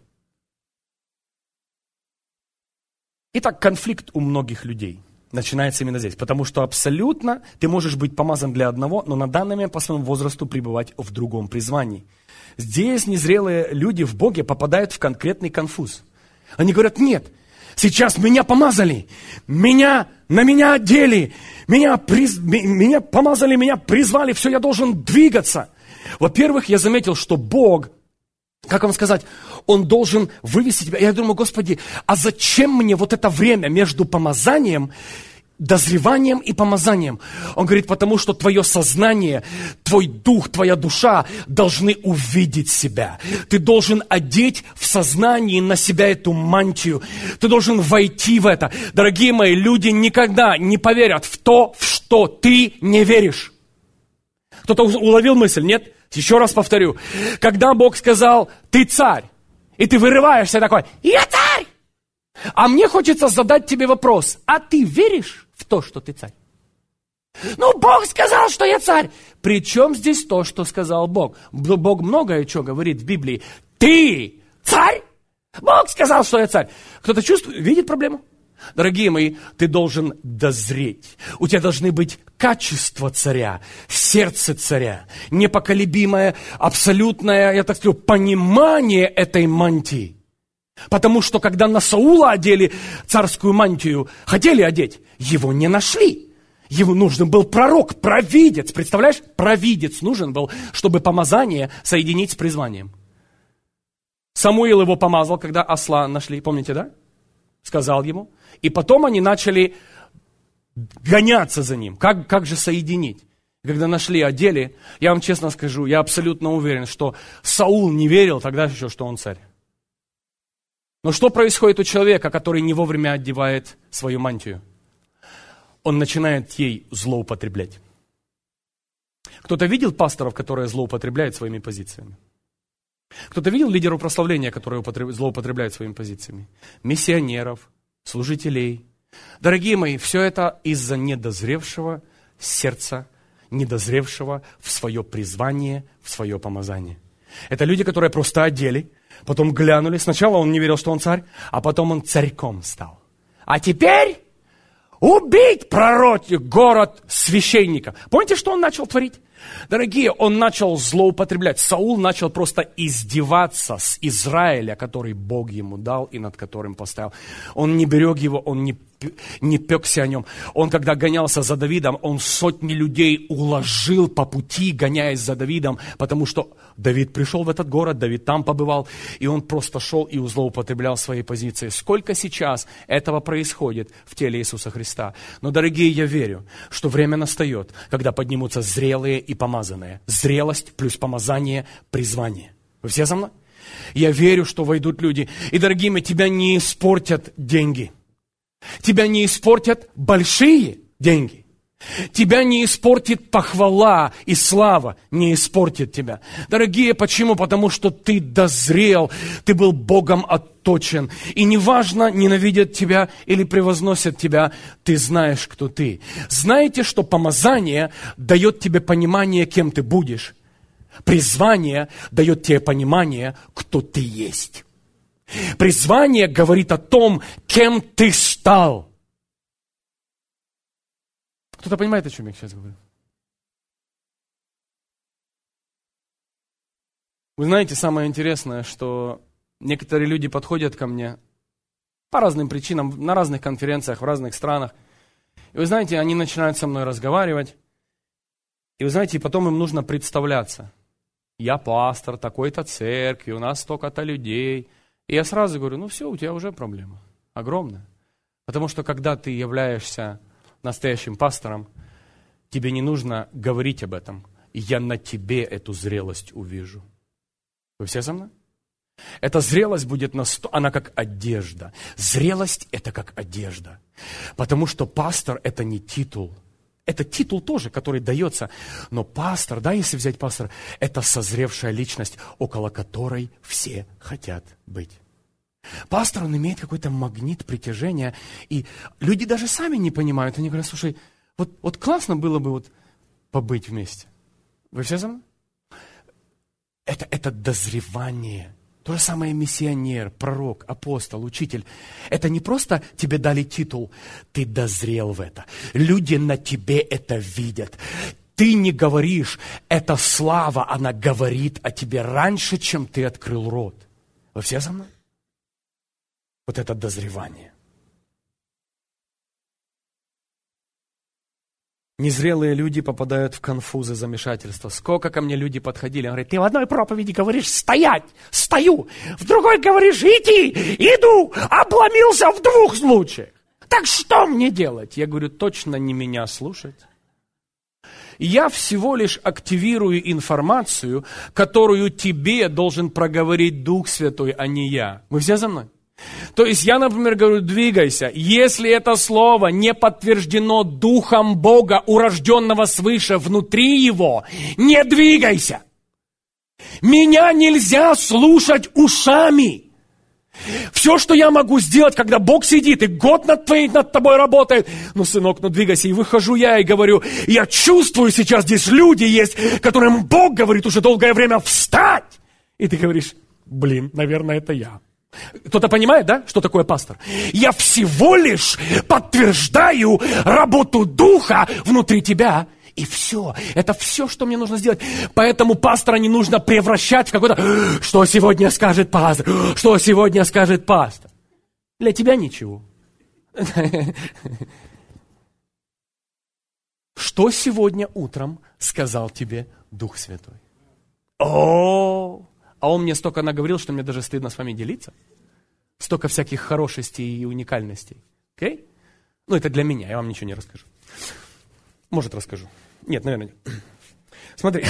Итак, конфликт у многих людей начинается именно здесь, потому что абсолютно ты можешь быть помазан для одного, но на данный момент по своему возрасту пребывать в другом призвании. Здесь незрелые люди в Боге попадают в конкретный конфуз. Они говорят, нет, Сейчас меня помазали, на меня одели, меня помазали, меня призвали, все, я должен двигаться. Во-первых, я заметил, что Бог, как вам сказать, Он должен вывести тебя. Я думаю, Господи, а зачем мне вот это время между помазанием, дозреванием и помазанием? Он говорит, потому что твое сознание, твой дух, твоя душа должны увидеть себя. Ты должен одеть в сознании на себя эту мантию. Ты должен войти в это. Дорогие мои, люди никогда не поверят в то, в что ты не веришь. Кто-то уловил мысль, нет? Еще раз повторю. Когда Бог сказал, ты царь, и ты вырываешься такой, я царь! А мне хочется задать тебе вопрос, а ты веришь в то, что ты царь? Ну, Бог сказал, что я царь. При чем здесь то, что сказал Бог? Бог многое что говорит в Библии. Ты царь? Бог сказал, что я царь. Кто-то чувствует, видит проблему? Дорогие мои, ты должен дозреть. У тебя должны быть качества царя, сердце царя, непоколебимое, абсолютное, я так скажу, понимание этой мантии. Потому что, когда на Саула одели царскую мантию, хотели одеть, его не нашли. Ему нужен был пророк, провидец. Представляешь? Провидец нужен был, чтобы помазание соединить с призванием. Самуил его помазал, когда осла нашли. Помните, да? Сказал ему. И потом они начали гоняться за ним. Как же соединить? Когда нашли, одели, я вам честно скажу, я абсолютно уверен, что Саул не верил тогда еще, что он царь. Но что происходит у человека, который не вовремя одевает свою мантию? Он начинает ей злоупотреблять. Кто-то видел пасторов, которые злоупотребляют своими позициями? Кто-то видел лидеров прославления, которые злоупотребляют своими позициями? Миссионеров, служителей. Дорогие мои, все это из-за недозревшего сердца, недозревшего в свое призвание, в свое помазание. Это люди, которые просто одели, потом глянули. Сначала он не верил, что он царь, а потом он царьком стал. А теперь убить город священника. Помните, что он начал творить? Дорогие, он начал злоупотреблять. Саул начал просто издеваться с Израиля, который Бог ему дал и над которым поставил. Он не берег его, он не пекся о нем. Он, когда гонялся за Давидом, он сотни людей уложил по пути, гоняясь за Давидом, потому что Давид пришел в этот город, Давид там побывал, и он просто шел и злоупотреблял своей позиции. Сколько сейчас этого происходит в теле Иисуса Христа. Но, дорогие, я верю, что время настает, когда поднимутся зрелые и помазанные. Зрелость плюс помазание, призвание. Вы все со мной? Я верю, что войдут люди. И, дорогие мои, тебя не испортят деньги. Тебя не испортят большие деньги. Тебя не испортит похвала и слава, не испортит тебя. Дорогие, почему? Потому что ты дозрел, ты был Богом отточен. И неважно, ненавидят тебя или превозносят тебя, ты знаешь, кто ты. Знаете, что помазание дает тебе понимание, кем ты будешь. Призвание дает тебе понимание, кто ты есть. Призвание говорит о том, кем ты стал. Кто-то понимает, о чем я сейчас говорю? Вы знаете, самое интересное, что некоторые люди подходят ко мне по разным причинам, на разных конференциях, в разных странах. И вы знаете, они начинают со мной разговаривать. И вы знаете, потом им нужно представляться. Я пастор такой-то церкви, у нас столько-то людей. И я сразу говорю, ну все, у тебя уже проблема огромная. Потому что когда ты являешься настоящим пастором, тебе не нужно говорить об этом. Я на тебе эту зрелость увижу. Вы все со мной? Эта зрелость будет она как одежда. Зрелость – это как одежда. Потому что пастор – это не титул. Это титул тоже, который дается. Но пастор, да, если взять пастора, это созревшая личность, около которой все хотят быть. Пастор, он имеет какой-то магнит притяжения, и люди даже сами не понимают. Они говорят, слушай, вот классно было бы побыть вместе. Вы все за мной? Это дозревание. То же самое миссионер, пророк, апостол, учитель. Это не просто тебе дали титул, ты дозрел в это. Люди на тебе это видят. Ты не говоришь, эта слава, она говорит о тебе раньше, чем ты открыл рот. Вы все за мной? Вот это дозревание. Незрелые люди попадают в конфузы, замешательства. Сколько ко мне люди подходили, он говорит, ты в одной проповеди говоришь стоять, стою, в другой говоришь иди, иду, обломился в 2 случаях. Так что мне делать? Я говорю, точно не меня слушать. Я всего лишь активирую информацию, которую тебе должен проговорить Дух Святой, а не я. Вы все за мной? То есть я, например, говорю, двигайся. Если это слово не подтверждено Духом Бога, урожденного свыше внутри его, не двигайся. Меня нельзя слушать ушами. Все, что я могу сделать, когда Бог сидит и год над тобой работает, ну, сынок, ну двигайся. И выхожу я и говорю, я чувствую, сейчас здесь люди есть, которым Бог говорит уже долгое время встать. И ты говоришь, блин, наверное, это я. Кто-то понимает, да, что такое пастор? Я всего лишь подтверждаю работу Духа внутри тебя. И все. Это все, что мне нужно сделать. Поэтому пастора не нужно превращать в какой-то... Что сегодня скажет пастор? Что сегодня скажет пастор? Для тебя ничего. Что сегодня утром сказал тебе Дух Святой? А он мне столько наговорил, что мне даже стыдно с вами делиться. Столько всяких хорошестей и уникальностей. Окей? Ну, это для меня, я вам ничего не расскажу. Может, расскажу. Нет, наверное, нет. Смотри.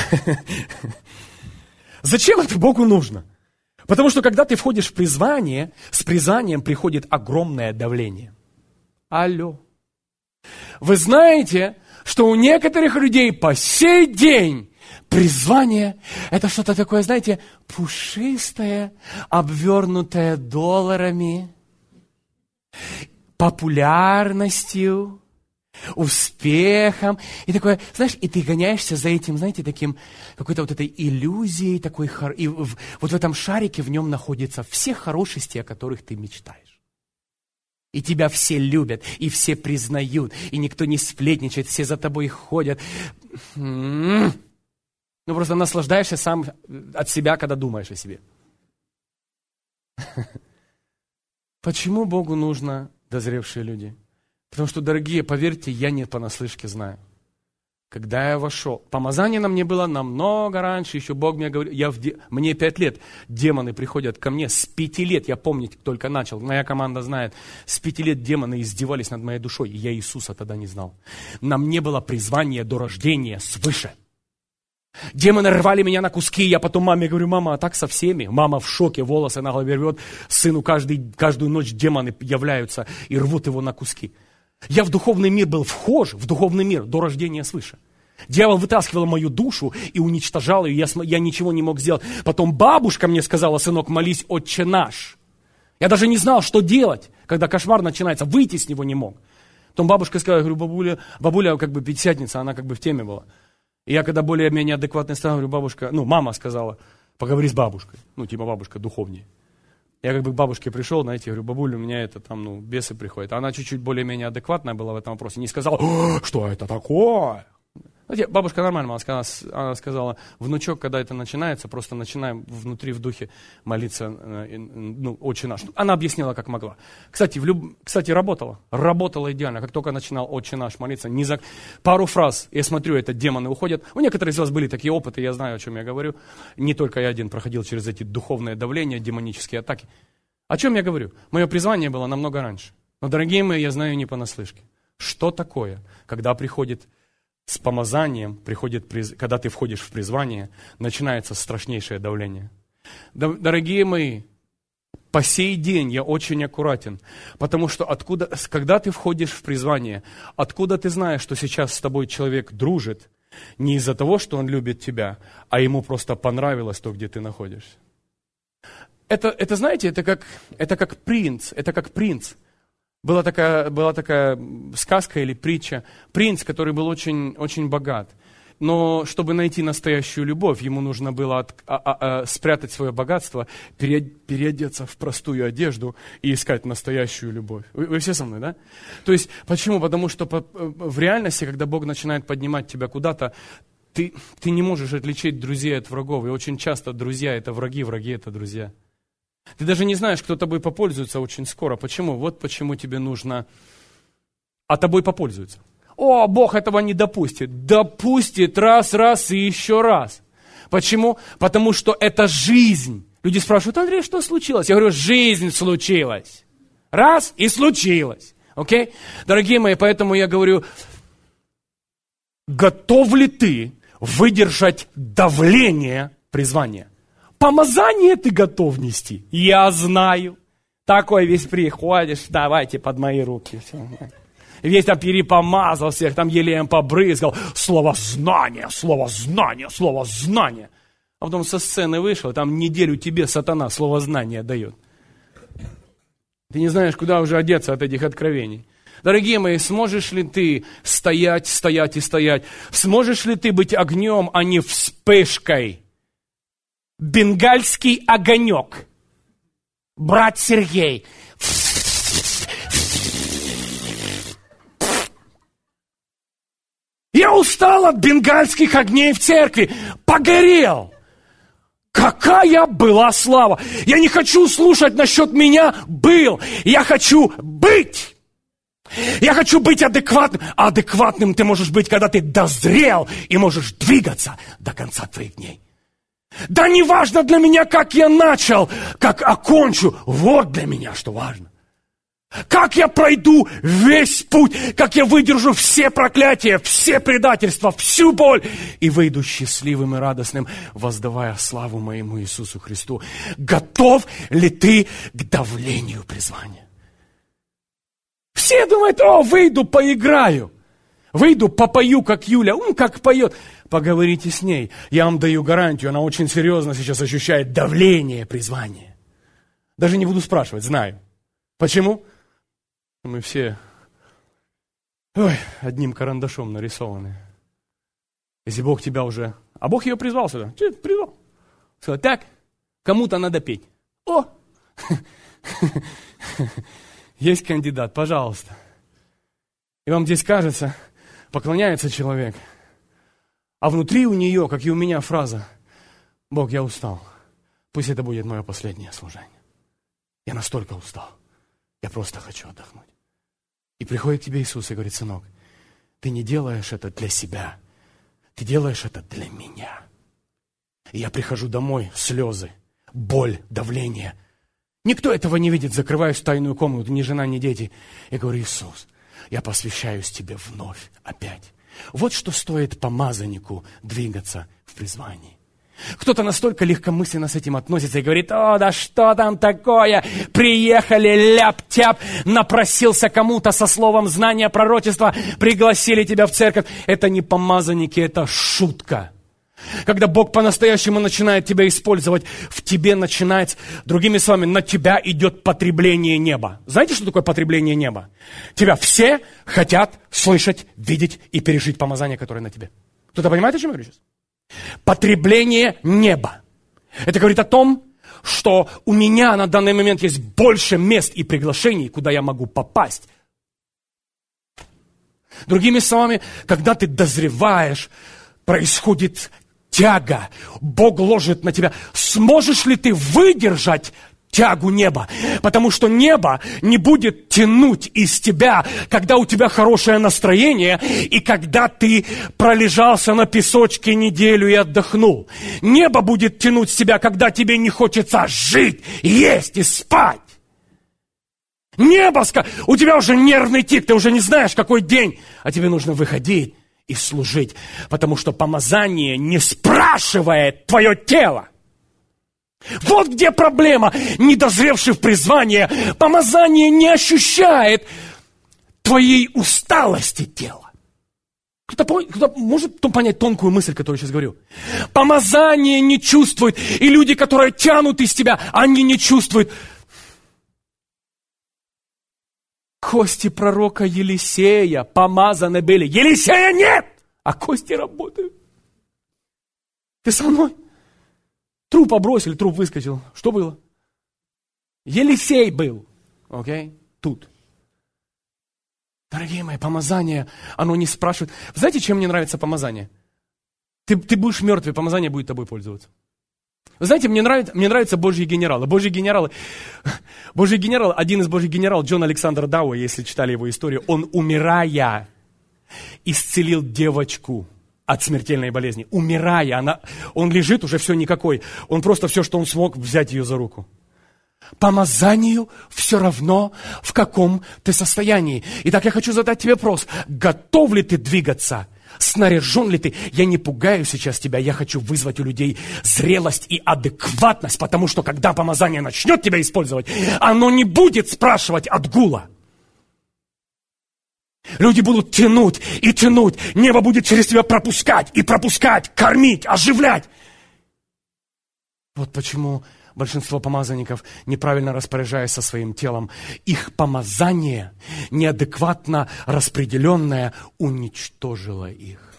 Зачем это Богу нужно? Потому что, когда ты входишь в призвание, с призванием приходит огромное давление. Алло. Вы знаете, что у некоторых людей по сей день призвание – это что-то такое, знаете, пушистое, обвернутое долларами, популярностью, успехом. И такое, знаешь, и ты гоняешься за этим, знаете, таким, какой-то вот этой иллюзией, такой, и вот в этом шарике в нем находятся все хорошести, о которых ты мечтаешь. И тебя все любят, и все признают, и никто не сплетничает, все за тобой ходят. Ну, просто наслаждаешься сам от себя, когда думаешь о себе. Почему Богу нужно дозревшие люди? Потому что, дорогие, поверьте, я не понаслышке знаю. Когда я вошел, помазание на мне было намного раньше, еще Бог мне говорил, мне 5 лет, демоны приходят ко мне, с 5 лет, я помню, только начал, моя команда знает, с 5 лет демоны издевались над моей душой, и я Иисуса тогда не знал. На мне было призвание до рождения свыше. Демоны рвали меня на куски, я потом маме говорю, мама, а так со всеми? Мама в шоке, волосы на голове рвет, сыну каждую ночь демоны являются и рвут его на куски. Я в духовный мир был вхож, в духовный мир до рождения свыше. Дьявол вытаскивал мою душу и уничтожал ее, я ничего не мог сделать. Потом бабушка мне сказала, сынок, молись, Отче наш. Я даже не знал, что делать, когда кошмар начинается, выйти с него не мог. Потом бабушка сказала, я говорю, бабуля как бы пятидесятница, она как бы в теме была. И я когда более-менее адекватный стал, говорю, бабушка, мама сказала, поговори с бабушкой. Типа бабушка духовнее. Я как бы к бабушке пришел, знаете, говорю, бабуля, у меня это там, бесы приходят. Она чуть-чуть более-менее адекватная была в этом вопросе. Не сказала, что это такое? Знаете, бабушка нормально, она сказала, внучок, когда это начинается, просто начинаем внутри в духе молиться, Отче наш. Она объяснила, как могла. Кстати, работала идеально. Как только начинал Отче наш молиться, пару фраз, я смотрю, это демоны уходят. У некоторых из вас были такие опыты, я знаю, о чем я говорю. Не только я один проходил через эти духовные давления, демонические атаки. О чем я говорю? Мое призвание было намного раньше. Но, дорогие мои, я знаю не понаслышке. Что такое, когда приходит с помазанием, когда ты входишь в призвание, начинается страшнейшее давление. Дорогие мои, по сей день я очень аккуратен, потому что когда ты входишь в призвание, откуда ты знаешь, что сейчас с тобой человек дружит, не из-за того, что он любит тебя, а ему просто понравилось то, где ты находишься. Это знаете, это как принц. Была такая сказка или притча. Принц, который был очень, очень богат. Но чтобы найти настоящую любовь, ему нужно было спрятать свое богатство, переодеться в простую одежду и искать настоящую любовь. Вы все со мной, да? То есть, почему? Потому что в реальности, когда Бог начинает поднимать тебя куда-то, ты не можешь отличить друзей от врагов. И очень часто друзья – это враги, враги – это друзья. Ты даже не знаешь, кто тобой попользуется очень скоро. Почему? Вот почему тебе нужно... А тобой попользуются. О, Бог этого не допустит. Допустит раз и еще раз. Почему? Потому что это жизнь. Люди спрашивают: Андрей, что случилось? Я говорю: жизнь случилась. Раз и случилось. Окей? Дорогие мои, поэтому я говорю, готов ли ты выдержать давление призвания? Помазание ты готов нести? Я знаю. Такой весь приходишь: давайте под мои руки. Все. Весь там перепомазал всех, там елеем побрызгал. Слово знание, слово знание, слово знание. А потом со сцены вышел, там неделю тебе сатана слово знание дает. Ты не знаешь, куда уже одеться от этих откровений. Дорогие мои, сможешь ли ты стоять и стоять? Сможешь ли ты быть огнем, а не вспышкой? Бенгальский огонек. Брат Сергей. Я устал от бенгальских огней в церкви. Погорел. Какая была слава. Я не хочу слушать насчет меня был. Я хочу быть. Я хочу быть адекватным. А адекватным ты можешь быть, когда ты дозрел и можешь двигаться до конца твоих дней. Да не важно для меня, как я начал, как окончу. Вот для меня что важно. Как я пройду весь путь, как я выдержу все проклятия, все предательства, всю боль и выйду счастливым и радостным, воздавая славу моему Иисусу Христу. Готов ли ты к давлению призвания? Все думают: о, выйду, поиграю. Выйду, попою, как Юля, как поет. Поговорите с ней. Я вам даю гарантию, она очень серьезно сейчас ощущает давление призвания. Даже не буду спрашивать, знаю. Почему? Мы все одним карандашом нарисованы. Если Бог тебя уже... А Бог ее призвал сюда. Призвал. Сказал: так, кому-то надо петь. О! Есть кандидат, пожалуйста. И вам здесь кажется, поклоняется человек, а внутри у нее, как и у меня, фраза: Бог, я устал. Пусть это будет мое последнее служение. Я настолько устал. Я просто хочу отдохнуть. И приходит к тебе Иисус и говорит: сынок, ты не делаешь это для себя. Ты делаешь это для меня. И я прихожу домой, слезы, боль, давление. Никто этого не видит. Закрываюсь в тайную комнату, ни жена, ни дети. И говорю: Иисус, я посвящаюсь тебе вновь, опять. Вот что стоит помазаннику двигаться в призвании. Кто-то настолько легкомысленно с этим относится и говорит: о, да что там такое, приехали, ляп-тяп, напросился кому-то со словом знания, пророчества, пригласили тебя в церковь. Это не помазанники, это шутка. Когда Бог по-настоящему начинает тебя использовать, в тебе начинается, другими словами, на тебя идет потребление неба. Знаете, что такое потребление неба? Тебя все хотят слышать, видеть и пережить помазание, которое на тебе. Кто-то понимает, о чем я говорю сейчас? Потребление неба. Это говорит о том, что у меня на данный момент есть больше мест и приглашений, куда я могу попасть. Другими словами, когда ты дозреваешь, происходит тяга. Бог ложит на тебя. Сможешь ли ты выдержать тягу неба? Потому что небо не будет тянуть из тебя, когда у тебя хорошее настроение и когда ты пролежался на песочке неделю и отдохнул. Небо будет тянуть с тебя, когда тебе не хочется жить, есть и спать. Небо, у тебя уже нервный тик, ты уже не знаешь, какой день, а тебе нужно выходить и служить, потому что помазание не спрашивает твое тело. Вот где проблема. Недозревший в призвание, помазание не ощущает твоей усталости тела. Кто-то может понять тонкую мысль, которую я сейчас говорю? Помазание не чувствует, и люди, которые тянут из тебя, они не чувствуют. Кости пророка Елисея помазаны были. Елисея нет, а кости работают. Ты со мной? Труп бросили, труп выскочил. Что было? Елисей был. Окей? Тут. Дорогие мои, помазание, оно не спрашивает. Знаете, чем мне нравится помазание? Ты будешь мертвый, помазание будет тобой пользоваться. Вы знаете, мне нравятся Божьи генералы. Божьи генералы, один из Божьих генералов, Джон Александр Дауэ, если читали его историю, он, умирая, исцелил девочку от смертельной болезни. Умирая, он лежит уже все никакой. Он просто все, что он смог, взять ее за руку. Помазанию все равно, в каком ты состоянии. Итак, я хочу задать тебе вопрос. Готов ли ты двигаться? Снаряжен ли ты? Я не пугаю сейчас тебя. Я хочу вызвать у людей зрелость и адекватность, потому что когда помазание начнет тебя использовать, оно не будет спрашивать отгула. Люди будут тянуть и тянуть. Небо будет через тебя пропускать и пропускать, кормить, оживлять. Вот почему большинство помазанников, неправильно распоряжаясь со своим телом, их помазание, неадекватно распределенное, уничтожило их.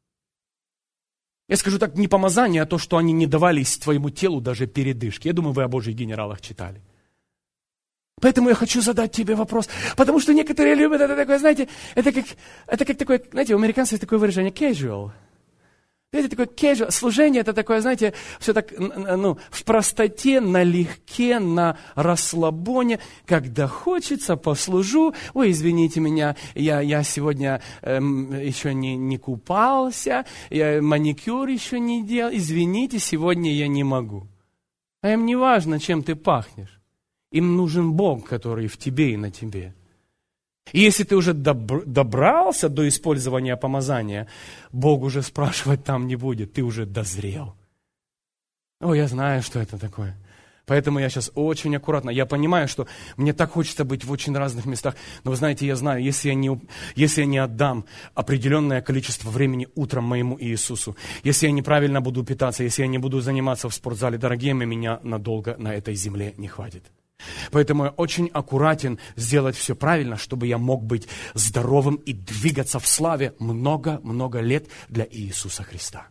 Я скажу так, не помазание, а то, что они не давались твоему телу даже передышки. Я думаю, вы о Божьих генералах читали. Поэтому я хочу задать тебе вопрос. Потому что некоторые любят это такое, знаете, это как такое, знаете, у американцев есть такое выражение casual. Знаете, такое casual. Служение это такое, знаете, все так, в простоте, налегке, на расслабоне. Когда хочется, послужу. Ой, извините меня, я сегодня еще не купался, я маникюр еще не делал. Извините, сегодня я не могу. А им не важно, чем ты пахнешь. Им нужен Бог, который в тебе и на тебе. И если ты уже добрался до использования помазания, Бог уже спрашивать там не будет, ты уже дозрел. О, я знаю, что это такое. Поэтому я сейчас очень аккуратно. Я понимаю, что мне так хочется быть в очень разных местах. Но вы знаете, я знаю, если я не отдам определенное количество времени утром моему Иисусу, если я неправильно буду питаться, если я не буду заниматься в спортзале, дорогие мои, меня надолго на этой земле не хватит. Поэтому я очень аккуратен сделать все правильно, чтобы я мог быть здоровым и двигаться в славе много-много лет для Иисуса Христа.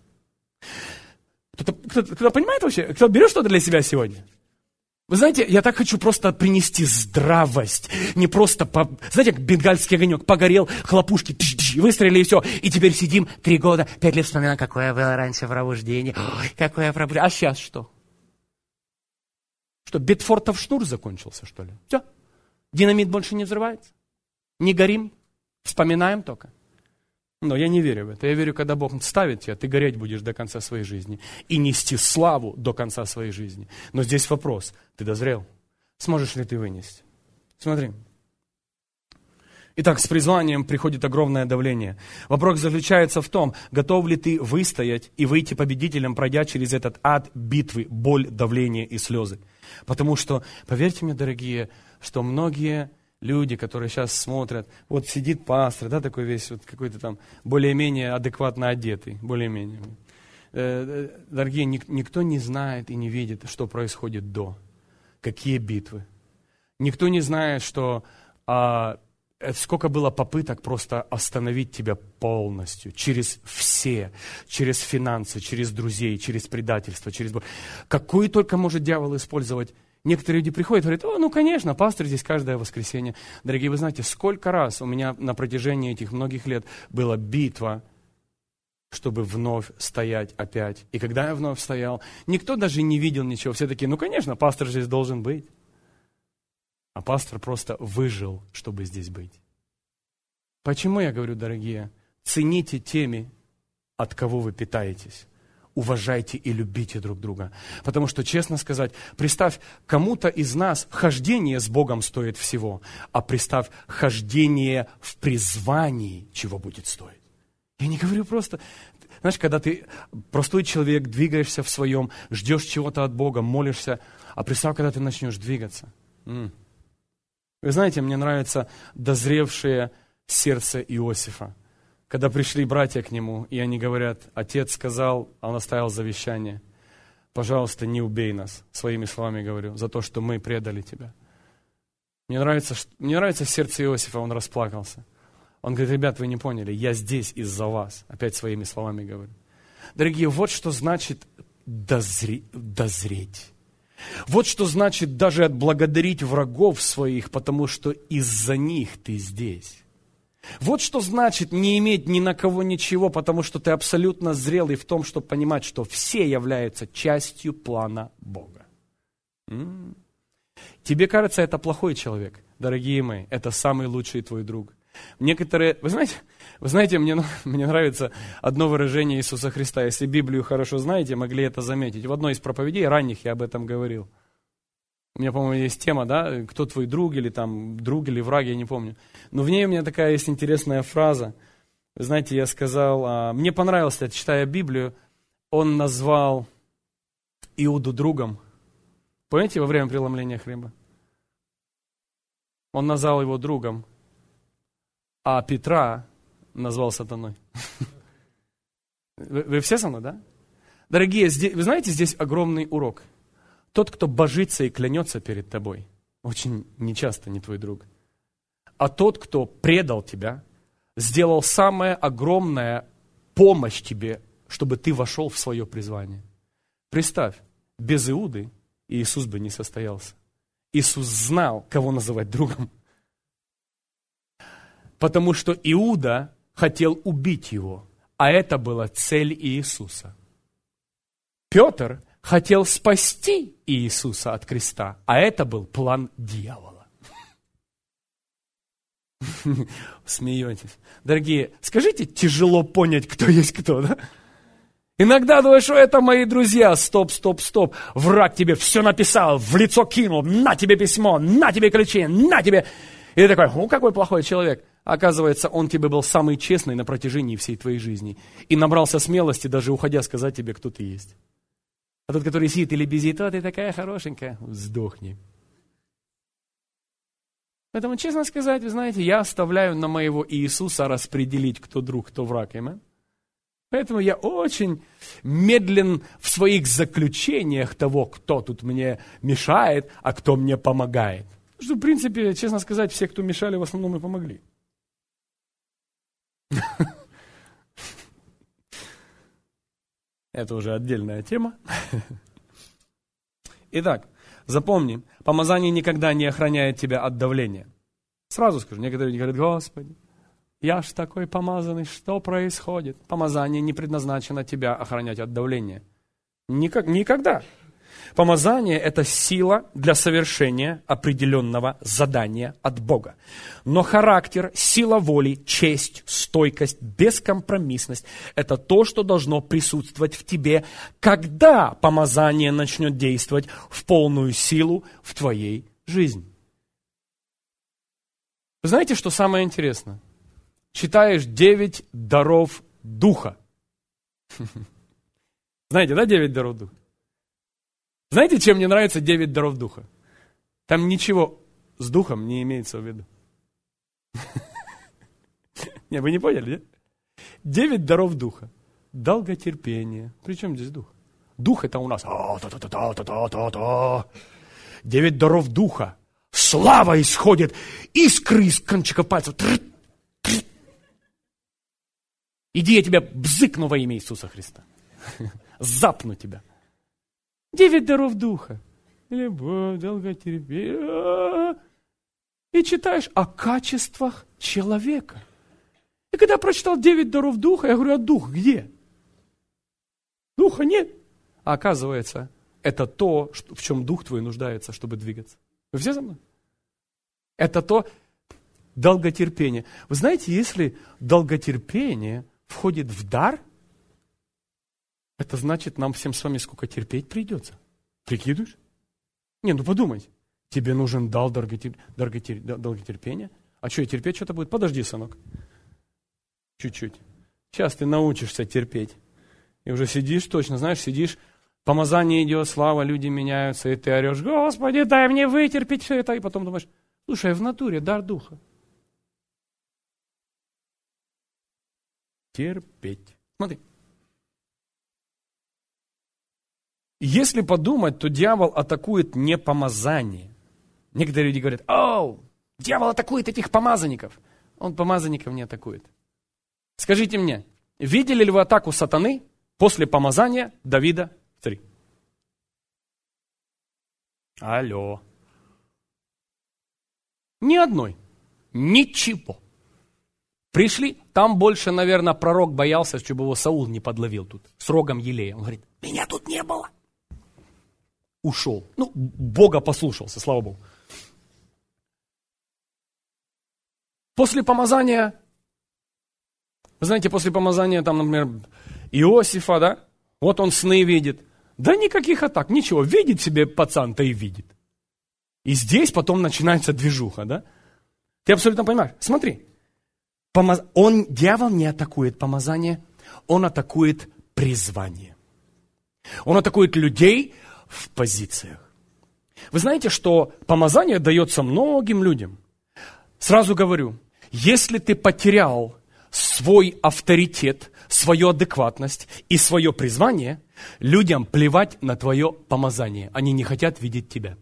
Кто понимает вообще? Кто берет что-то для себя сегодня? Вы знаете, я так хочу просто принести здравость. Не просто, знаете, как бенгальский огонек, погорел, хлопушки, выстрелили и все. И теперь сидим 3 года, 5 лет вспоминаем, какое было раньше пробуждение. Ой, какое пробуждение. А сейчас что? Что, Бетфортов шнур закончился, что ли? Все. Динамит больше не взрывается. Не горим. Вспоминаем только. Но я не верю в это. Я верю, когда Бог ставит тебя, ты гореть будешь до конца своей жизни. И нести славу до конца своей жизни. Но здесь вопрос. Ты дозрел? Сможешь ли ты вынести? Смотри. Итак, с призванием приходит огромное давление. Вопрос заключается в том, готов ли ты выстоять и выйти победителем, пройдя через этот ад битвы, боль, давление и слезы. Потому что, поверьте мне, дорогие, что многие люди, которые сейчас смотрят, вот сидит пастор, да, такой весь вот какой-то там более-менее адекватно одетый, более-менее. Дорогие, никто не знает и не видит, что происходит до. Какие битвы. Никто не знает, что сколько было попыток просто остановить тебя полностью, через все, через финансы, через друзей, через предательство, через... Какую только может дьявол использовать. Некоторые люди приходят и говорят, конечно, пастор здесь каждое воскресенье. Дорогие, вы знаете, сколько раз у меня на протяжении этих многих лет была битва, чтобы вновь стоять опять. И когда я вновь стоял, никто даже не видел ничего. Все такие, конечно, пастор здесь должен быть. А пастор просто выжил, чтобы здесь быть. Почему я говорю, дорогие, цените теми, от кого вы питаетесь. Уважайте и любите друг друга. Потому что, честно сказать, представь, кому-то из нас хождение с Богом стоит всего, а представь, хождение в призвании чего будет стоить. Я не говорю просто... Знаешь, когда ты простой человек, двигаешься в своем, ждешь чего-то от Бога, молишься, а представь, когда ты начнешь двигаться. Вы знаете, мне нравится дозревшее сердце Иосифа. Когда пришли братья к нему, и они говорят, отец сказал, а он оставил завещание, пожалуйста, не убей нас, своими словами говорю, за то, что мы предали тебя. Мне нравится сердце Иосифа, он расплакался. Он говорит, ребят, вы не поняли, я здесь из-за вас, опять своими словами говорю. Дорогие, вот что значит дозреть. Вот что значит даже отблагодарить врагов своих, потому что из-за них ты здесь. Вот что значит не иметь ни на кого ничего, потому что ты абсолютно зрелый в том, чтобы понимать, что все являются частью плана Бога. Тебе кажется, это плохой человек. Дорогие мои, это самый лучший твой друг. Некоторые, вы знаете, мне нравится одно выражение Иисуса Христа. Если Библию хорошо знаете, могли это заметить. В одной из проповедей ранних я об этом говорил. У меня, по-моему, есть тема, да, кто твой друг или там друг или враг, я не помню. Но в ней у меня такая есть интересная фраза. Вы знаете, я сказал, мне понравилось это, читая Библию, он назвал Иуду другом. Помните, во время преломления хлеба? Он назвал его другом, а Петра назвал сатаной. Вы все со мной, да? Дорогие, вы знаете, здесь огромный урок. Тот, кто божится и клянется перед тобой, очень нечасто не твой друг. А тот, кто предал тебя, сделал самое огромное помощь тебе, чтобы ты вошел в свое призвание. Представь, без Иуды Иисус бы не состоялся. Иисус знал, кого называть другом. Потому что Иуда хотел убить его, а это была цель Иисуса. Петр хотел спасти Иисуса от креста, а это был план дьявола. Смеетесь. Дорогие, скажите, тяжело понять, кто есть кто, да? Иногда думаешь, что это мои друзья. Стоп. Враг тебе все написал, в лицо кинул. На тебе письмо, на тебе ключи, на тебе. И ты такой, какой плохой человек. Оказывается, он тебе был самый честный на протяжении всей твоей жизни. И набрался смелости, даже уходя, сказать тебе, кто ты есть. А тот, который сидит или безит, ты такая хорошенькая, сдохни. Поэтому, честно сказать, вы знаете, я оставляю на моего Иисуса распределить, кто друг, кто враг. Amen? Поэтому я очень медлен в своих заключениях того, кто тут мне мешает, а кто мне помогает. Потому что, в принципе, честно сказать, все, кто мешали, в основном и помогли. Это уже отдельная тема. Итак, запомни, помазание никогда не охраняет тебя от давления. Сразу скажу, некоторые люди говорят, Господи, я ж такой помазанный, что происходит? Помазание не предназначено тебя охранять от давления. Никогда. Помазание – это сила для совершения определенного задания от Бога. Но характер, сила воли, честь, стойкость, бескомпромиссность – это то, что должно присутствовать в тебе, когда помазание начнет действовать в полную силу в твоей жизни. Вы знаете, что самое интересное? Читаешь 9 даров Духа. Знаете, да, 9 даров Духа? Знаете, чем мне нравится 9 даров Духа? Там ничего с Духом не имеется в виду. Не, вы не поняли, нет? 9 даров Духа. Долготерпение. Причем здесь Дух? Дух это у нас. 9 даров Духа. Слава исходит, искры из кончика пальцев. Иди, я тебя бзыкну во имя Иисуса Христа. Запну тебя. 9 даров Духа. Любовь, долготерпение. И читаешь о качествах человека. И когда я прочитал 9 даров Духа, я говорю, а Дух где? Духа нет. А оказывается, это то, в чем Дух твой нуждается, чтобы двигаться. Вы все за мной? Это то долготерпение. Вы знаете, если долготерпение входит в дар, это значит, нам всем с вами сколько терпеть придется. Прикидываешь? Не, ну подумай. Тебе нужен дар долготерпения. А что, и терпеть что-то будет? Подожди, сынок. Чуть-чуть. Сейчас ты научишься терпеть. И уже сидишь, точно, знаешь, сидишь, помазание идет, слава, люди меняются, и ты орешь, Господи, дай мне вытерпеть все это. И потом думаешь, слушай, в натуре дар Духа. Терпеть. Смотри. Если подумать, то дьявол атакует не помазание. Некоторые люди говорят, дьявол атакует этих помазанников. Он помазанников не атакует. Скажите мне, видели ли вы атаку сатаны после помазания Давида в цари? Алло. Ни одной. Ничего. Пришли, там больше, наверное, пророк боялся, чтобы его Саул не подловил тут, с рогом елея. Он говорит, меня тут не было. Ушел. Бога послушался, слава Богу. После помазания, вы знаете, после помазания, там, например, Иосифа, да, вот он сны видит. Да никаких атак, ничего, видит себе пацан-то и видит. И здесь потом начинается движуха, да? Ты абсолютно понимаешь. Смотри, дьявол не атакует помазание, он атакует призвание. Он атакует людей в позициях. Вы знаете, что помазание дается многим людям. Сразу говорю, если ты потерял свой авторитет, свою адекватность и свое призвание, людям плевать на твое помазание. Они не хотят видеть тебя.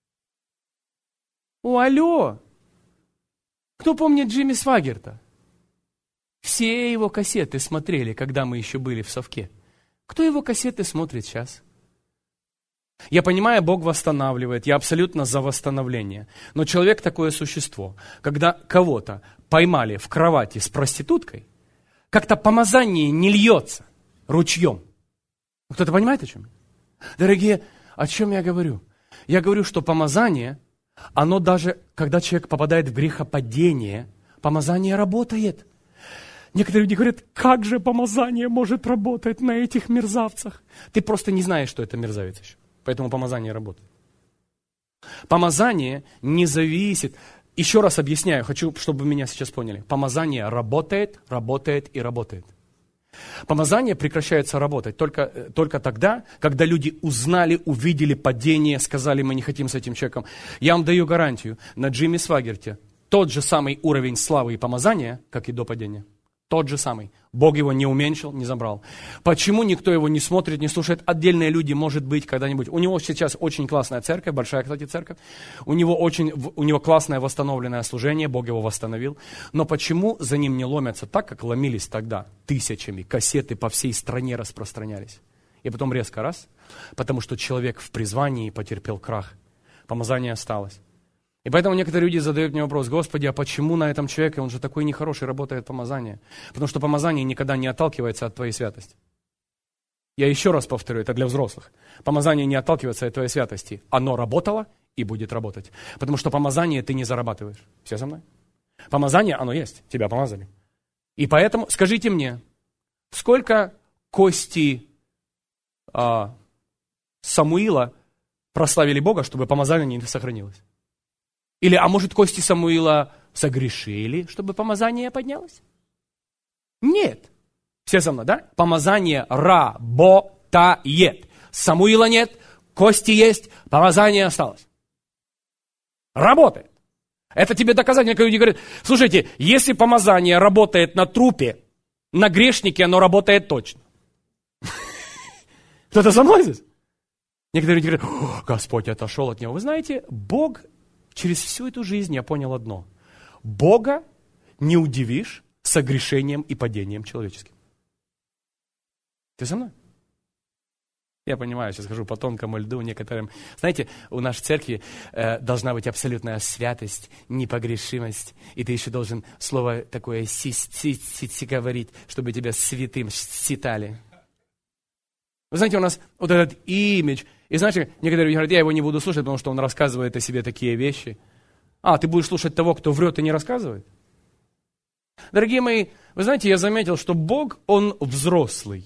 Алло! Кто помнит Джимми Свагерта? Все его кассеты смотрели, когда мы еще были в совке. Кто его кассеты смотрит сейчас? Я понимаю, Бог восстанавливает, я абсолютно за восстановление. Но человек такое существо. Когда кого-то поймали в кровати с проституткой, как-то помазание не льется ручьем. Кто-то понимает, о чем? Дорогие, о чем я говорю? Я говорю, что помазание, оно даже, когда человек попадает в грехопадение, помазание работает. Некоторые люди говорят, как же помазание может работать на этих мерзавцах? Ты просто не знаешь, что это мерзавец еще. Поэтому помазание работает. Помазание не зависит. Еще раз объясняю, хочу, чтобы вы меня сейчас поняли. Помазание работает, работает и работает. Помазание прекращается работать только тогда, когда люди узнали, увидели падение, сказали, мы не хотим с этим человеком. Я вам даю гарантию, на Джимми Свагерте тот же самый уровень славы и помазания, как и до падения. Тот же самый. Бог его не уменьшил, не забрал. Почему никто его не смотрит, не слушает? Отдельные люди, может быть, когда-нибудь. У него сейчас очень классная церковь, большая, кстати, церковь. У него классное восстановленное служение, Бог его восстановил. Но почему за ним не ломятся так, как ломились тогда? Тысячами. Кассеты по всей стране распространялись. И потом резко раз. Потому что человек в призвании потерпел крах. Помазание осталось. И поэтому некоторые люди задают мне вопрос, Господи, а почему на этом человеке, он же такой нехороший, работает помазание? Потому что помазание никогда не отталкивается от твоей святости. Я еще раз повторю, это для взрослых. Помазание не отталкивается от твоей святости. Оно работало и будет работать. Потому что помазание ты не зарабатываешь. Все со мной? Помазание, оно есть. Тебя помазали. И поэтому, скажите мне, сколько кости Самуила прославили Бога, чтобы помазание не сохранилось? Или, а может, кости Самуила согрешили, чтобы помазание поднялось? Нет. Все со мной, да? Помазание работает. Самуила нет, кости есть, помазание осталось. Работает. Это тебе доказание, когда люди говорят, слушайте, если помазание работает на трупе, на грешнике оно работает точно. Кто-то со мной здесь? Некоторые люди говорят, Господь отошел от него. Вы знаете, Бог... Через всю эту жизнь я понял одно. Бога не удивишь согрешением и падением человеческим. Ты со мной? Я понимаю, сейчас хожу по тонкому льду некоторым. Знаете, у нашей церкви должна быть абсолютная святость, непогрешимость. И ты еще должен слово такое говорить, чтобы тебя святым считали. Вы знаете, у нас вот этот имидж. И знаете, некоторые говорят, я его не буду слушать, потому что он рассказывает о себе такие вещи. А, ты будешь слушать того, кто врет и не рассказывает? Дорогие мои, вы знаете, я заметил, что Бог, Он взрослый.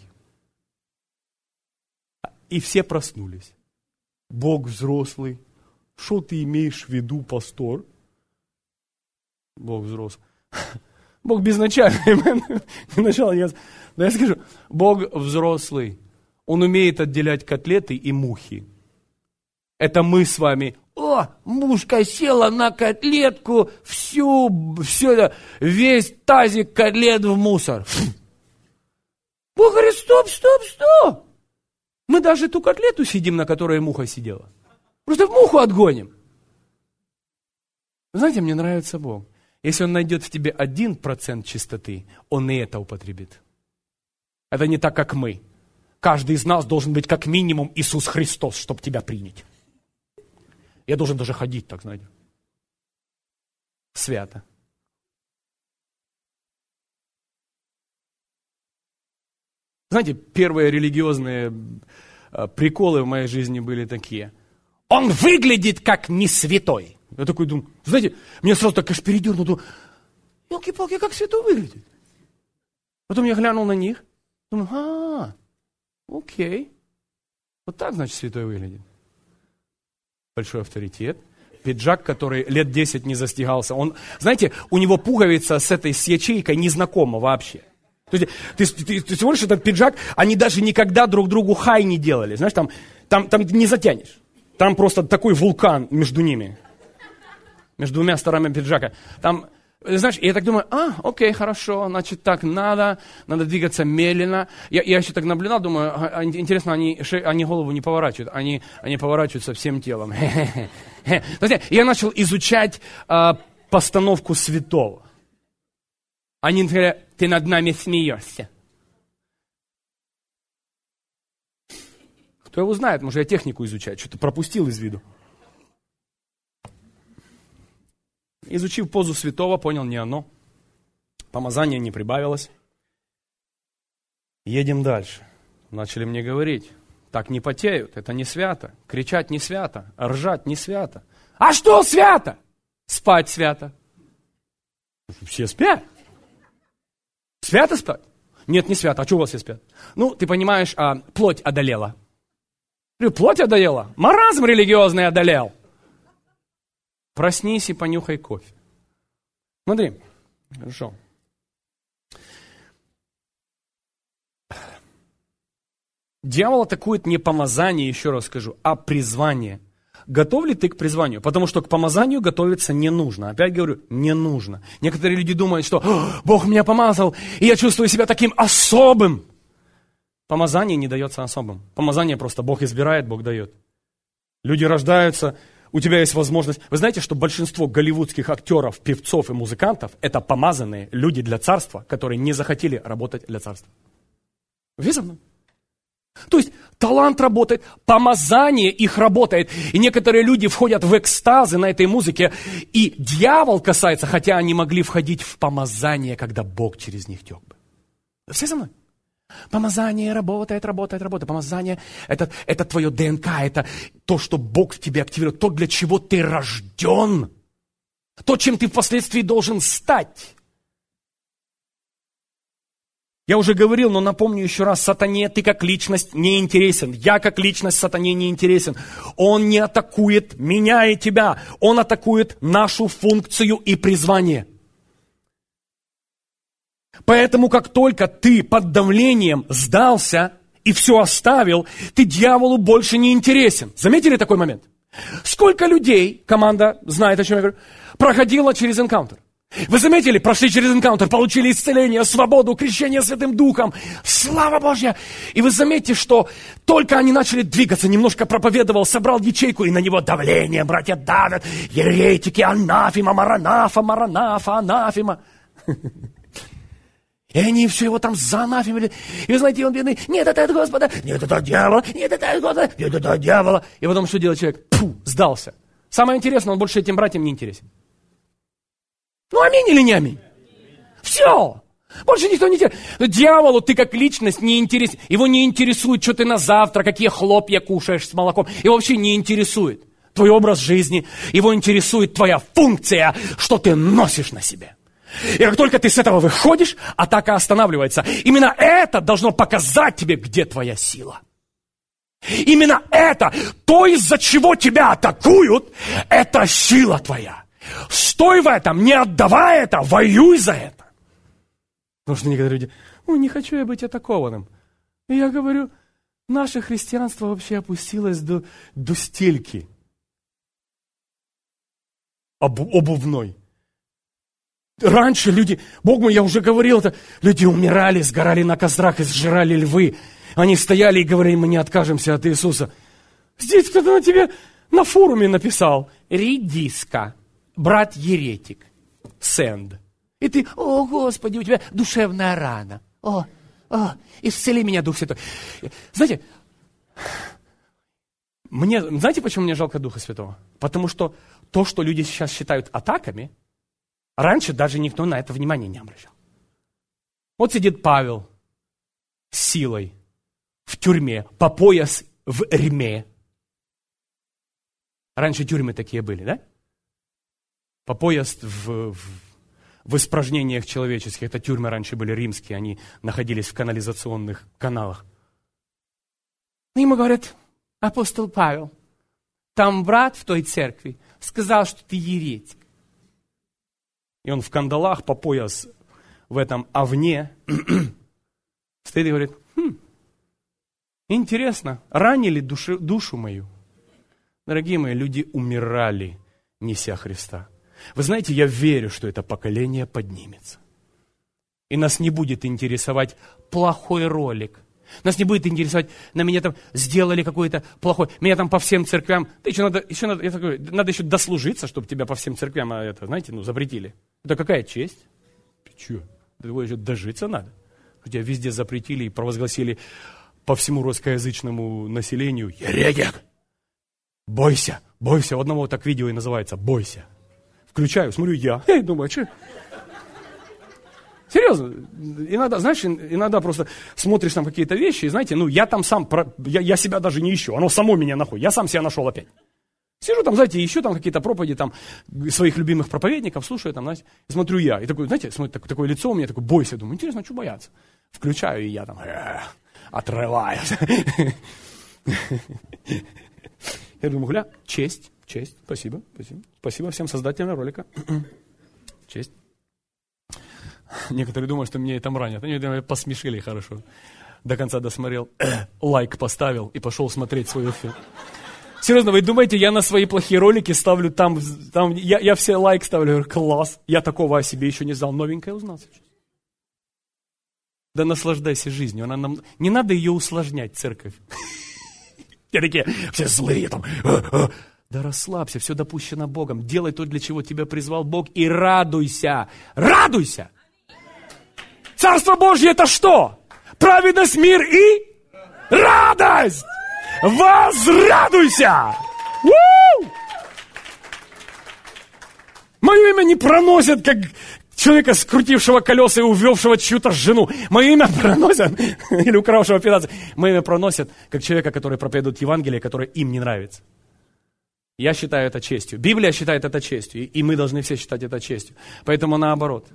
И все проснулись. Бог взрослый. Что ты имеешь в виду, пастор? Бог взрослый. Бог безначальный. Но я скажу, Бог взрослый. Он умеет отделять котлеты и мухи. Это мы с вами. О, мушка села на котлетку, весь тазик котлет в мусор. Бог говорит, стоп. Мы даже ту котлету съедим, на которой муха сидела. Просто в муху отгоним. Знаете, мне нравится Бог. Если Он найдет в тебе 1% чистоты, Он и это употребит. Это не так, как мы. Каждый из нас должен быть как минимум Иисус Христос, чтобы тебя принять. Я должен даже ходить так, знаете. Свято. Знаете, первые религиозные приколы в моей жизни были такие. Он выглядит как не святой. Я такой думаю, знаете, мне сразу так аж передернуло. Ёлки-палки, как святой выглядит. Потом я глянул на них, думаю, окей. Вот так, значит, святой выглядит. Большой авторитет. Пиджак, который лет 10 не застигался. Он, знаете, у него пуговица с ячейкой не знакома вообще. То есть, ты всего лишь этот пиджак, они даже никогда друг другу хай не делали. Знаешь, там не затянешь. Там просто такой вулкан между ними. Между двумя сторонами пиджака. Там, знаешь, я так думаю, окей, хорошо, значит, так надо двигаться медленно. Я еще так наблюдал, думаю, интересно, они голову не поворачивают, они поворачиваются всем телом. Я начал изучать постановку святого. Они говорят, ты над нами смеешься. Кто его знает, может, я технику изучаю, что-то пропустил из виду. Изучив позу святого, понял, не оно. Помазание не прибавилось. Едем дальше. Начали мне говорить, так не потеют, это не свято. Кричать не свято, ржать не свято. А что свято? Спать свято. Все спят. Свято спать? Нет, не свято. А что у вас все спят? Ну, ты понимаешь, плоть одолела. Плоть одолела? Маразм религиозный одолел. Проснись и понюхай кофе. Смотри. Хорошо. Дьявол атакует не помазание, еще раз скажу, а призвание. Готов ли ты к призванию? Потому что к помазанию готовиться не нужно. Опять говорю, не нужно. Некоторые люди думают, что Бог меня помазал, и я чувствую себя таким особым. Помазание не дается особым. Помазание просто Бог избирает, Бог дает. Люди рождаются, у тебя есть возможность. Вы знаете, что большинство голливудских актеров, певцов и музыкантов – это помазанные люди для царства, которые не захотели работать для царства. Вы со мной? То есть талант работает, помазание их работает. И некоторые люди входят в экстазы на этой музыке. И дьявол касается, хотя они могли входить в помазание, когда Бог через них тек бы. Все со мной? Помазание работает. Помазание это твое ДНК, это то, что Бог в тебе активирует, то, для чего ты рожден. То, чем ты впоследствии должен стать. Я уже говорил, но напомню еще раз, сатане ты как личность не интересен. Я как личность сатане не интересен. Он не атакует меня и тебя. Он атакует нашу функцию и призвание. Поэтому, как только ты под давлением сдался и все оставил, ты дьяволу больше не интересен. Заметили такой момент? Сколько людей, команда знает, о чем я говорю, проходила через энкаунтер? Вы заметили, прошли через энкаунтер, получили исцеление, свободу, крещение Святым Духом. Слава Божья! И вы заметите, что только они начали двигаться, немножко проповедовал, собрал ячейку, и на него давление, братья давят, еретики, анафима, маранафа, анафима. И они все его там заанафемили. И вы знаете, он бедный, нет, это от Господа, нет, это от дьявола, нет, это от Господа, нет, это от дьявола. И потом что делает человек? Сдался. Самое интересное, он больше этим братьям не интересен. Ну, аминь или не аминь? Все. Больше никто не интересен. Дьяволу ты как личность не интересен. Его не интересует, что ты на завтра, какие хлопья кушаешь с молоком. Его вообще не интересует твой образ жизни. Его интересует твоя функция, что ты носишь на себе. И как только ты с этого выходишь, атака останавливается. Именно это должно показать тебе, где твоя сила. Именно это, то, из-за чего тебя атакуют, это сила твоя. Стой в этом, не отдавай это, воюй за это. Потому что некоторые люди, не хочу я быть атакованным. И я говорю, наше христианство вообще опустилось до стельки обувной. Раньше люди, Бог мой, я уже говорил это, люди умирали, сгорали на кострах и сжирали львы. Они стояли и говорили, мы не откажемся от Иисуса. Здесь кто-то на тебе на форуме написал, редиска. Брат-еретик, сенд. И ты, о, Господи, у тебя душевная рана. Исцели меня, Дух Святой. Знаете, знаете, почему мне жалко Духа Святого? Потому что то, что люди сейчас считают атаками, раньше даже никто на это внимания не обращал. Вот сидит Павел с силой в тюрьме, по пояс в Риме. Раньше тюрьмы такие были, да? По пояс в в испражнениях человеческих. Это тюрьмы раньше были римские, они находились в канализационных каналах. И ему говорят: апостол Павел, там брат в той церкви сказал, что ты еретик. И он в кандалах по пояс в этом овне стоит и говорит: интересно, ранили душу мою. Дорогие мои, люди умирали, неся Христа. Вы знаете, я верю, что это поколение поднимется. И нас не будет интересовать плохой ролик. Нас не будет интересовать, на меня там сделали какой-то плохой, меня там по всем церквям, надо еще дослужиться, чтобы тебя по всем церквям, запретили. Это какая честь? Ты что? Этого еще дожиться надо. Тебя везде запретили и провозгласили по всему русскоязычному населению: еретик! Бойся, бойся. У одного так видео и называется: бойся. Включаю, смотрю я и думаю: что? Серьезно, иногда просто смотришь там какие-то вещи, и знаете, я там сам, я себя даже не ищу, оно само меня находит, я сам себя нашел опять. Сижу там, знаете, ищу там какие-то проповеди там своих любимых проповедников, слушаю там, знаете, и смотрю я, и такой, знаете, такое лицо у меня, такое: бойся, думаю, интересно, что бояться? Включаю, и я там отрываюсь. Я думаю: честь, спасибо всем создателям ролика. Честь. Некоторые думают, что меня там ранят. Они посмешили хорошо. До конца досмотрел, лайк поставил и пошел смотреть свой фильм. Серьезно, вы думаете, я на свои плохие ролики ставлю там я все лайк ставлю, говорю: класс, я такого о себе еще не знал, новенькое узнал сейчас. Да наслаждайся жизнью, не надо ее усложнять, церковь. Я такие, все злые там. Да расслабься, все допущено Богом. Делай то, для чего тебя призвал Бог, и радуйся. Радуйся! Царство Божье — это что? Праведность, мир и радость! Возрадуйся! Мое имя не проносят, как человека, скрутившего колеса и увевшего чью-то жену. Мое имя проносят, или укравшего 15. Мое имя проносят, как человека, который проповедует Евангелие, которое им не нравится. Я считаю это честью. Библия считает это честью, и мы должны все считать это честью. Поэтому наоборот.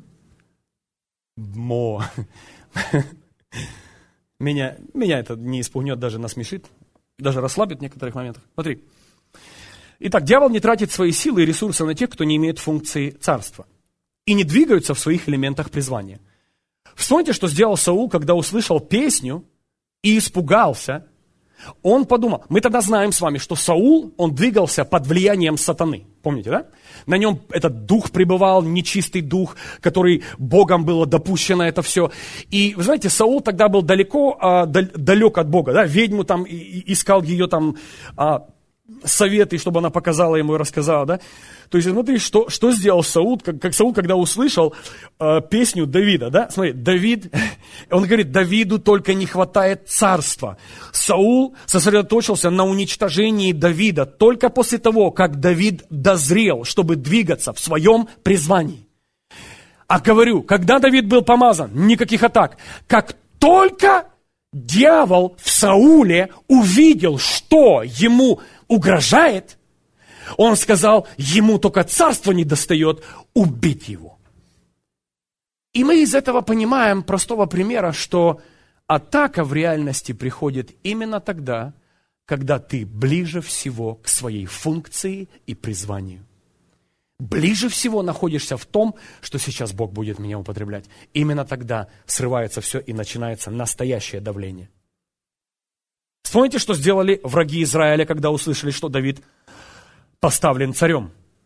Меня это не испугнет, даже насмешит, даже расслабит в некоторых моментах. Смотри. Итак, дьявол не тратит свои силы и ресурсы на тех, кто не имеет функции царства и не двигаются в своих элементах призвания. Вспомните, что сделал Саул, когда услышал песню и испугался. Он подумал, мы тогда знаем с вами, что Саул, он двигался под влиянием сатаны. Помните, да? На нем этот дух пребывал, нечистый дух, который Богом было допущено это все. И, вы знаете, Саул тогда был далек от Бога, да? Ведьму там искал ее там советы, чтобы она показала ему и рассказала, да? То есть, смотри, что сделал Саул, как Саул, когда услышал песню Давида, да? Смотри, Давид, он говорит, Давиду только не хватает царства. Саул сосредоточился на уничтожении Давида только после того, как Давид дозрел, чтобы двигаться в своем призвании. А говорю, когда Давид был помазан, никаких атак. Как только дьявол в Сауле увидел, что ему угрожает, он сказал, ему только царство не достает, убить его. И мы из этого понимаем простого примера, что атака в реальности приходит именно тогда, когда ты ближе всего к своей функции и призванию. Ближе всего находишься в том, что сейчас Бог будет меня употреблять. Именно тогда срывается все и начинается настоящее давление. Вспомните, что сделали враги Израиля, когда услышали, что Давид поставлен царем.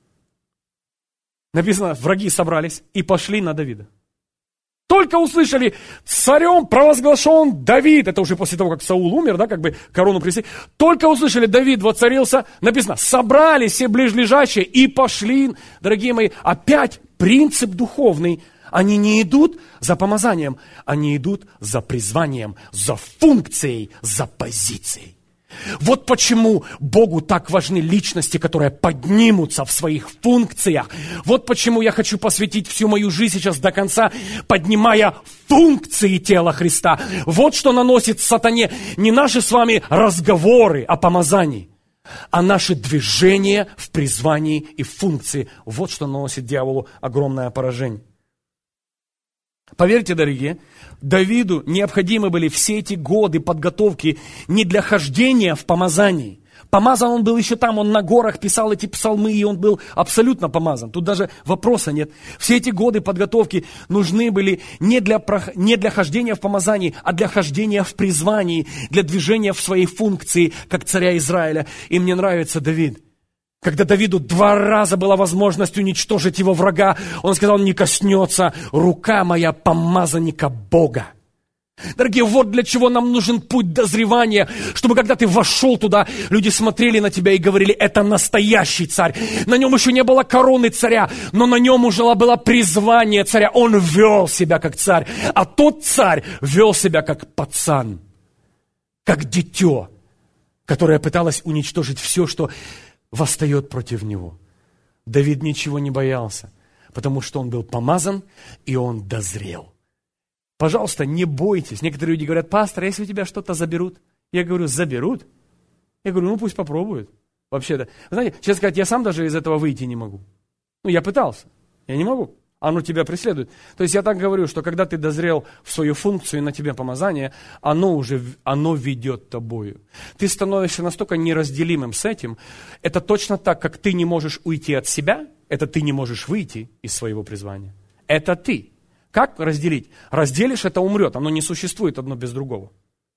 Написано, враги собрались и пошли на Давида. Только услышали, царем провозглашен Давид. Это уже после того, как Саул умер, да, как бы корону принесли. Только услышали, Давид воцарился. Написано, собрались все ближлежащие и пошли. Дорогие мои, опять принцип духовный. Они не идут за помазанием, они идут за призванием, за функцией, за позицией. Вот почему Богу так важны личности, которые поднимутся в своих функциях. Вот почему я хочу посвятить всю мою жизнь сейчас до конца, поднимая функции тела Христа. Вот что наносит сатане не наши с вами разговоры о помазании, а наши движения в призвании и функции. Вот что наносит дьяволу огромное поражение. Поверьте, дорогие, Давиду необходимы были все эти годы подготовки не для хождения в помазании. Помазан он был еще там, он на горах писал эти псалмы, и он был абсолютно помазан. Тут даже вопроса нет. Все эти годы подготовки нужны были не для хождения в помазании, а для хождения в призвании, для движения в своей функции, как царя Израиля. И мне нравится Давид. Когда Давиду 2 раза была возможность уничтожить его врага, он сказал: не коснется рука моя помазанника Бога. Дорогие, вот для чего нам нужен путь дозревания, чтобы когда ты вошел туда, люди смотрели на тебя и говорили: это настоящий царь. На нем еще не было короны царя, но на нем уже было призвание царя. Он вел себя как царь, а тот царь вел себя как пацан, как дитё, которое пыталось уничтожить все, что восстает против него. Давид ничего не боялся, потому что он был помазан, и он дозрел. Пожалуйста, не бойтесь. Некоторые люди говорят: пастор, если у тебя что-то заберут? Я говорю: заберут? Я говорю: ну пусть попробуют. Вообще-то, знаете, честно сказать, я сам даже из этого выйти не могу. Я пытался, я не могу. Оно тебя преследует. То есть я так говорю, что когда ты дозрел в свою функцию и на тебе помазание, оно ведет тобою. Ты становишься настолько неразделимым с этим. Это точно так, как ты не можешь уйти от себя, это ты не можешь выйти из своего призвания. Это ты. Как разделить? Разделишь — это умрет. Оно не существует одно без другого.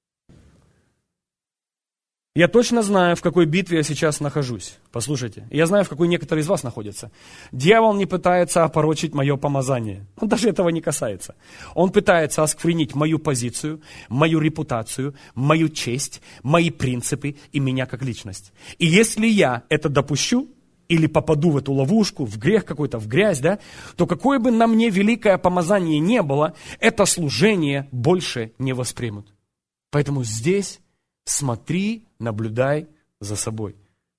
Я точно знаю, в какой битве я сейчас нахожусь. Послушайте, я знаю, в какой некоторые из вас находятся. Дьявол не пытается опорочить мое помазание. Он даже этого не касается. Он пытается осквернить мою позицию, мою репутацию, мою честь, мои принципы и меня как личность. И если я это допущу, или попаду в эту ловушку, в грех какой-то, в грязь, да, то какое бы на мне великое помазание не было, это служение больше не воспримут. Поэтому здесь смотри, наблюдай за собой.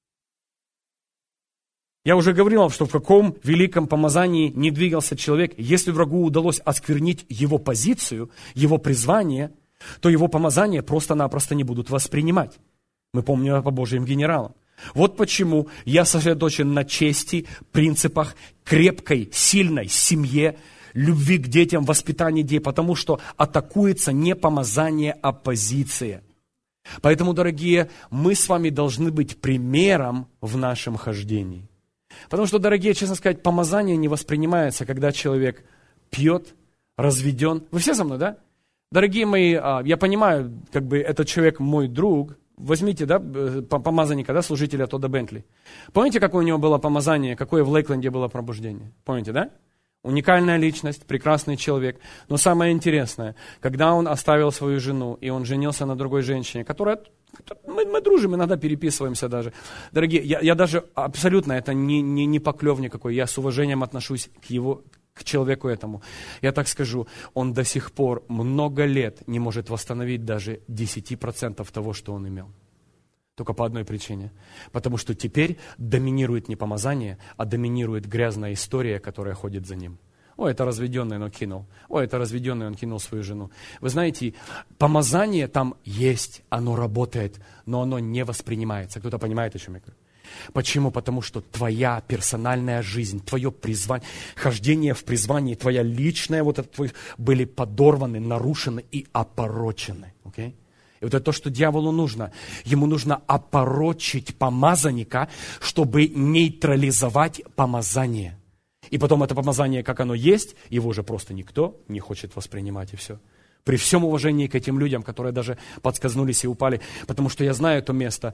Я уже говорил, что в каком великом помазании не двигался человек, если врагу удалось осквернить его позицию, его призвание, то его помазание просто-напросто не будут воспринимать. Мы помним по Божьим генералам. Вот почему я сосредоточен на чести, принципах, крепкой, сильной семье, любви к детям, воспитании детей, потому что атакуется не помазание, а позиция. Поэтому, дорогие, мы с вами должны быть примером в нашем хождении. Потому что, дорогие, честно сказать, помазание не воспринимается, когда человек пьет, разведен. Вы все со мной, да? Дорогие мои, я понимаю, этот человек мой друг. Возьмите, да, помазанника, да, служителя Тодда Бентли. Помните, какое у него было помазание, какое в Лейкленде было пробуждение? Помните, да? Уникальная личность, прекрасный человек. Но самое интересное, когда он оставил свою жену, и он женился на другой женщине, которая... Мы дружим, иногда переписываемся даже. Дорогие, я даже абсолютно, это не поклев никакой, я с уважением отношусь к человеку этому. Я так скажу, он до сих пор много лет не может восстановить даже 10% того, что он имел. Только по одной причине. Потому что теперь доминирует не помазание, а доминирует грязная история, которая ходит за ним. Ой, это разведенный, он кинул. Ой, это разведенный, он кинул свою жену. Вы знаете, помазание там есть, оно работает, но оно не воспринимается. Кто-то понимает, о чем я говорю? Почему? Потому что твоя персональная жизнь, твое призвание, хождение в призвании, твоя личная, были подорваны, нарушены и опорочены. Okay? И вот это то, что дьяволу нужно. Ему нужно опорочить помазанника, чтобы нейтрализовать помазание. И потом это помазание, как оно есть, его уже просто никто не хочет воспринимать, и все. При всем уважении к этим людям, которые даже подскользнулись и упали, потому что я знаю это место.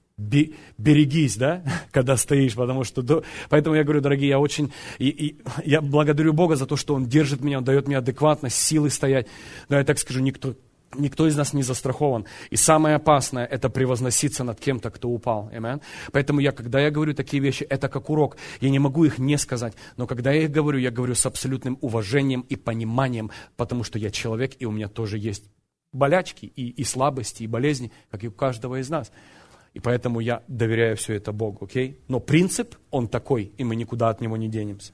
Берегись, да, когда стоишь, потому что... Поэтому я говорю, дорогие, я благодарю Бога за то, что Он держит меня, Он дает мне адекватность, силы стоять. Но я так скажу, никто из нас не застрахован. И самое опасное – это превозноситься над кем-то, кто упал. Amen? Поэтому когда я говорю такие вещи, это как урок. Я не могу их не сказать. Но когда я их говорю, я говорю с абсолютным уважением и пониманием, потому что я человек, и у меня тоже есть болячки, и слабости, и болезни, как и у каждого из нас. И поэтому я доверяю все это Богу, окей? Но принцип, он такой, и мы никуда от него не денемся.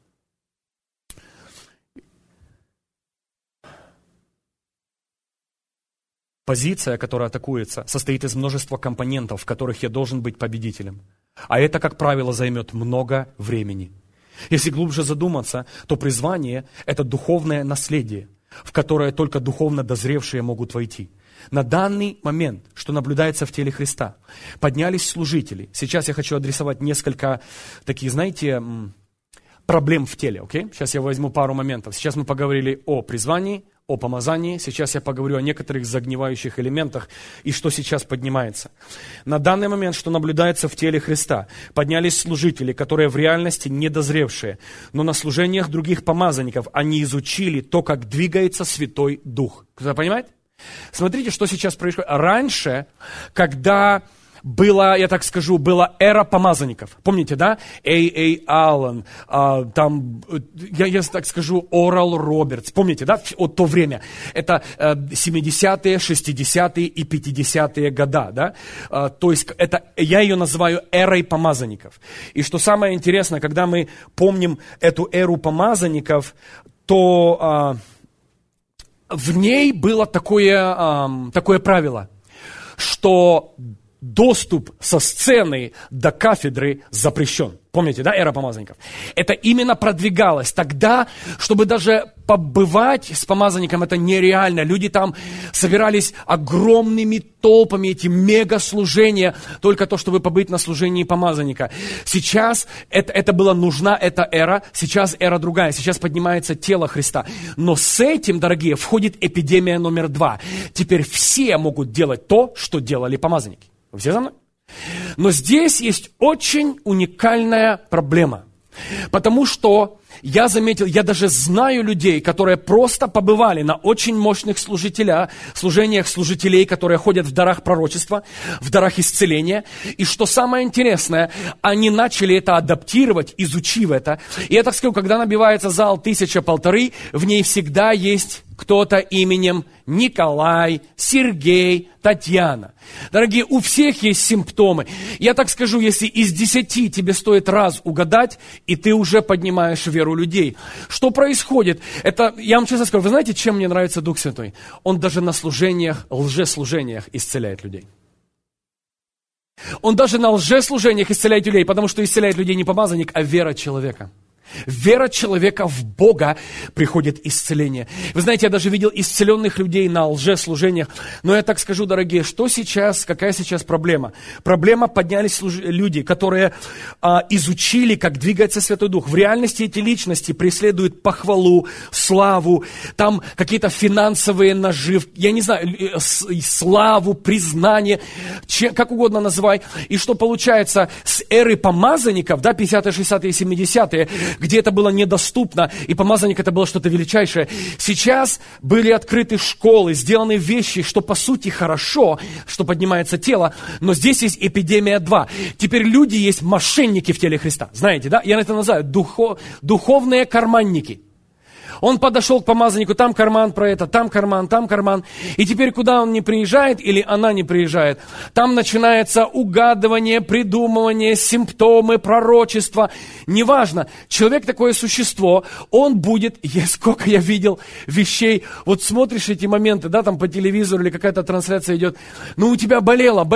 Позиция, которая атакуется, состоит из множества компонентов, в которых я должен быть победителем. А это, как правило, займет много времени. Если глубже задуматься, то призвание – это духовное наследие, в которое только духовно дозревшие могут войти. На данный момент, что наблюдается в теле Христа, поднялись служители. Сейчас я хочу адресовать несколько таких, знаете, проблем в теле, окей? Сейчас я возьму пару моментов. Сейчас мы поговорили о призвании, о помазании. Сейчас я поговорю о некоторых загнивающих элементах и что сейчас поднимается. На данный момент, что наблюдается в теле Христа, поднялись служители, которые в реальности недозревшие, но на служениях других помазанников они изучили то, как двигается Святой Дух. Кто-то понимает? Смотрите, что сейчас происходит. Раньше, когда была, я так скажу, была эра помазанников. Помните, да? Аллен, там, я так скажу, Орал Робертс. Помните, да? Вот то время. Это 70-е, 60-е и 50-е года, да? То есть, это, я ее называю эрой помазанников. И что самое интересное, когда мы помним эту эру помазанников, то в ней было такое правило, что доступ со сцены до кафедры запрещен. Помните, да, эра помазанников? Это именно продвигалось тогда, чтобы даже побывать с помазанником, это нереально. Люди там собирались огромными толпами, эти мегаслужения, только то, чтобы побыть на служении помазанника. Сейчас это была нужна эта эра, сейчас эра другая, сейчас поднимается тело Христа. Но с этим, дорогие, входит эпидемия номер 2. Теперь все могут делать то, что делали помазанники. Вы все за мной? Но здесь есть очень уникальная проблема. Потому что я заметил, я даже знаю людей, которые просто побывали на очень мощных служениях служителей, которые ходят в дарах пророчества, в дарах исцеления. И что самое интересное, они начали это адаптировать, изучив это. И я так скажу, когда набивается зал 1000-1500, в ней всегда есть кто-то именем Николай, Сергей, Татьяна. Дорогие, у всех есть симптомы. Я так скажу, если из 10 тебе стоит раз угадать, и ты уже поднимаешь веру людей. Что происходит? Это, я вам честно скажу, вы знаете, чем мне нравится Дух Святой? Он даже на служениях, лжеслужениях исцеляет людей. Он даже на лжеслужениях исцеляет людей, потому что исцеляет людей не помазанник, а вера человека. Вера человека в Бога приходит исцеление. Вы знаете, я даже видел исцеленных людей на лжеслужениях. Но я так скажу, дорогие, что сейчас, какая сейчас проблема? Проблема, поднялись люди, которые изучили, как двигается Святой Дух. В реальности эти личности преследуют похвалу, славу, там какие-то финансовые наживки, я не знаю, славу, признание, как угодно называй. И что получается с эры помазанников, да, 50-е, 60-е, 70-е, где это было недоступно, и помазанник это было что-то величайшее. Сейчас были открыты школы, сделаны вещи, что по сути хорошо, что поднимается тело, но здесь есть эпидемия 2. Теперь люди есть мошенники в теле Христа. Знаете, да? Я это называю духовные карманники. Он подошел к помазаннику, там карман про это, там карман. И теперь, куда он не приезжает или она не приезжает, там начинается угадывание, придумывание, симптомы, пророчество. Неважно, человек такое существо, он будет, сколько я видел вещей, вот смотришь эти моменты, да, там по телевизору или какая-то трансляция идет, ну у тебя болело,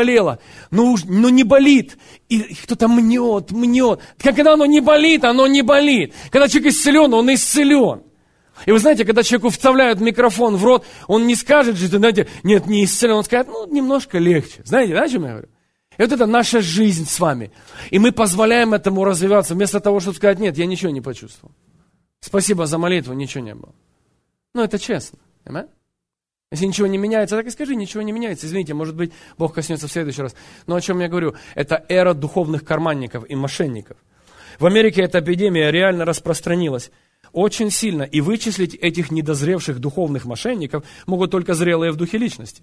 ну не болит. И кто-то мнет. Когда оно не болит, оно не болит. Когда человек исцелен, он исцелен. И вы знаете, когда человеку вставляют микрофон в рот, он не скажет, что, знаете, нет, не исцелен, он скажет, немножко легче. Знаете, да, о чем я говорю? И вот это наша жизнь с вами. И мы позволяем этому развиваться, вместо того, чтобы сказать, нет, я ничего не почувствовал. Спасибо за молитву, ничего не было. Это честно. Понимаете? Если ничего не меняется, так и скажи, ничего не меняется. Извините, может быть, Бог коснется в следующий раз. Но о чем я говорю? Это эра духовных карманников и мошенников. В Америке эта эпидемия реально распространилась очень сильно, и вычислить этих недозревших духовных мошенников могут только зрелые в духе личности.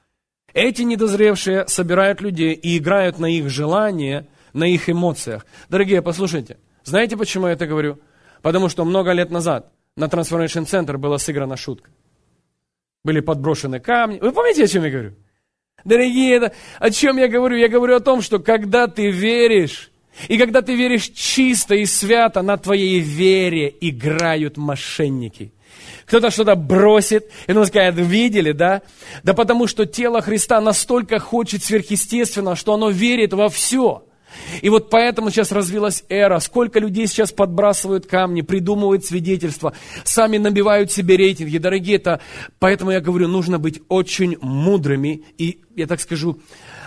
Эти недозревшие собирают людей и играют на их желания, на их эмоциях. Дорогие, послушайте, знаете, почему я это говорю? Потому что много лет назад на Transformation Center была сыграна шутка. Были подброшены камни. Вы помните, о чем я говорю? Дорогие, о чем я говорю? Я говорю о том, что когда ты веришь, и когда ты веришь чисто и свято, на твоей вере играют мошенники. Кто-то что-то бросит, и он скажет, видели, да? Да потому что тело Христа настолько хочет сверхъестественно, что оно верит во все. И вот поэтому сейчас развилась эра. Сколько людей сейчас подбрасывают камни, придумывают свидетельства, сами набивают себе рейтинги. Дорогие, поэтому я говорю, нужно быть очень мудрыми и, я так скажу,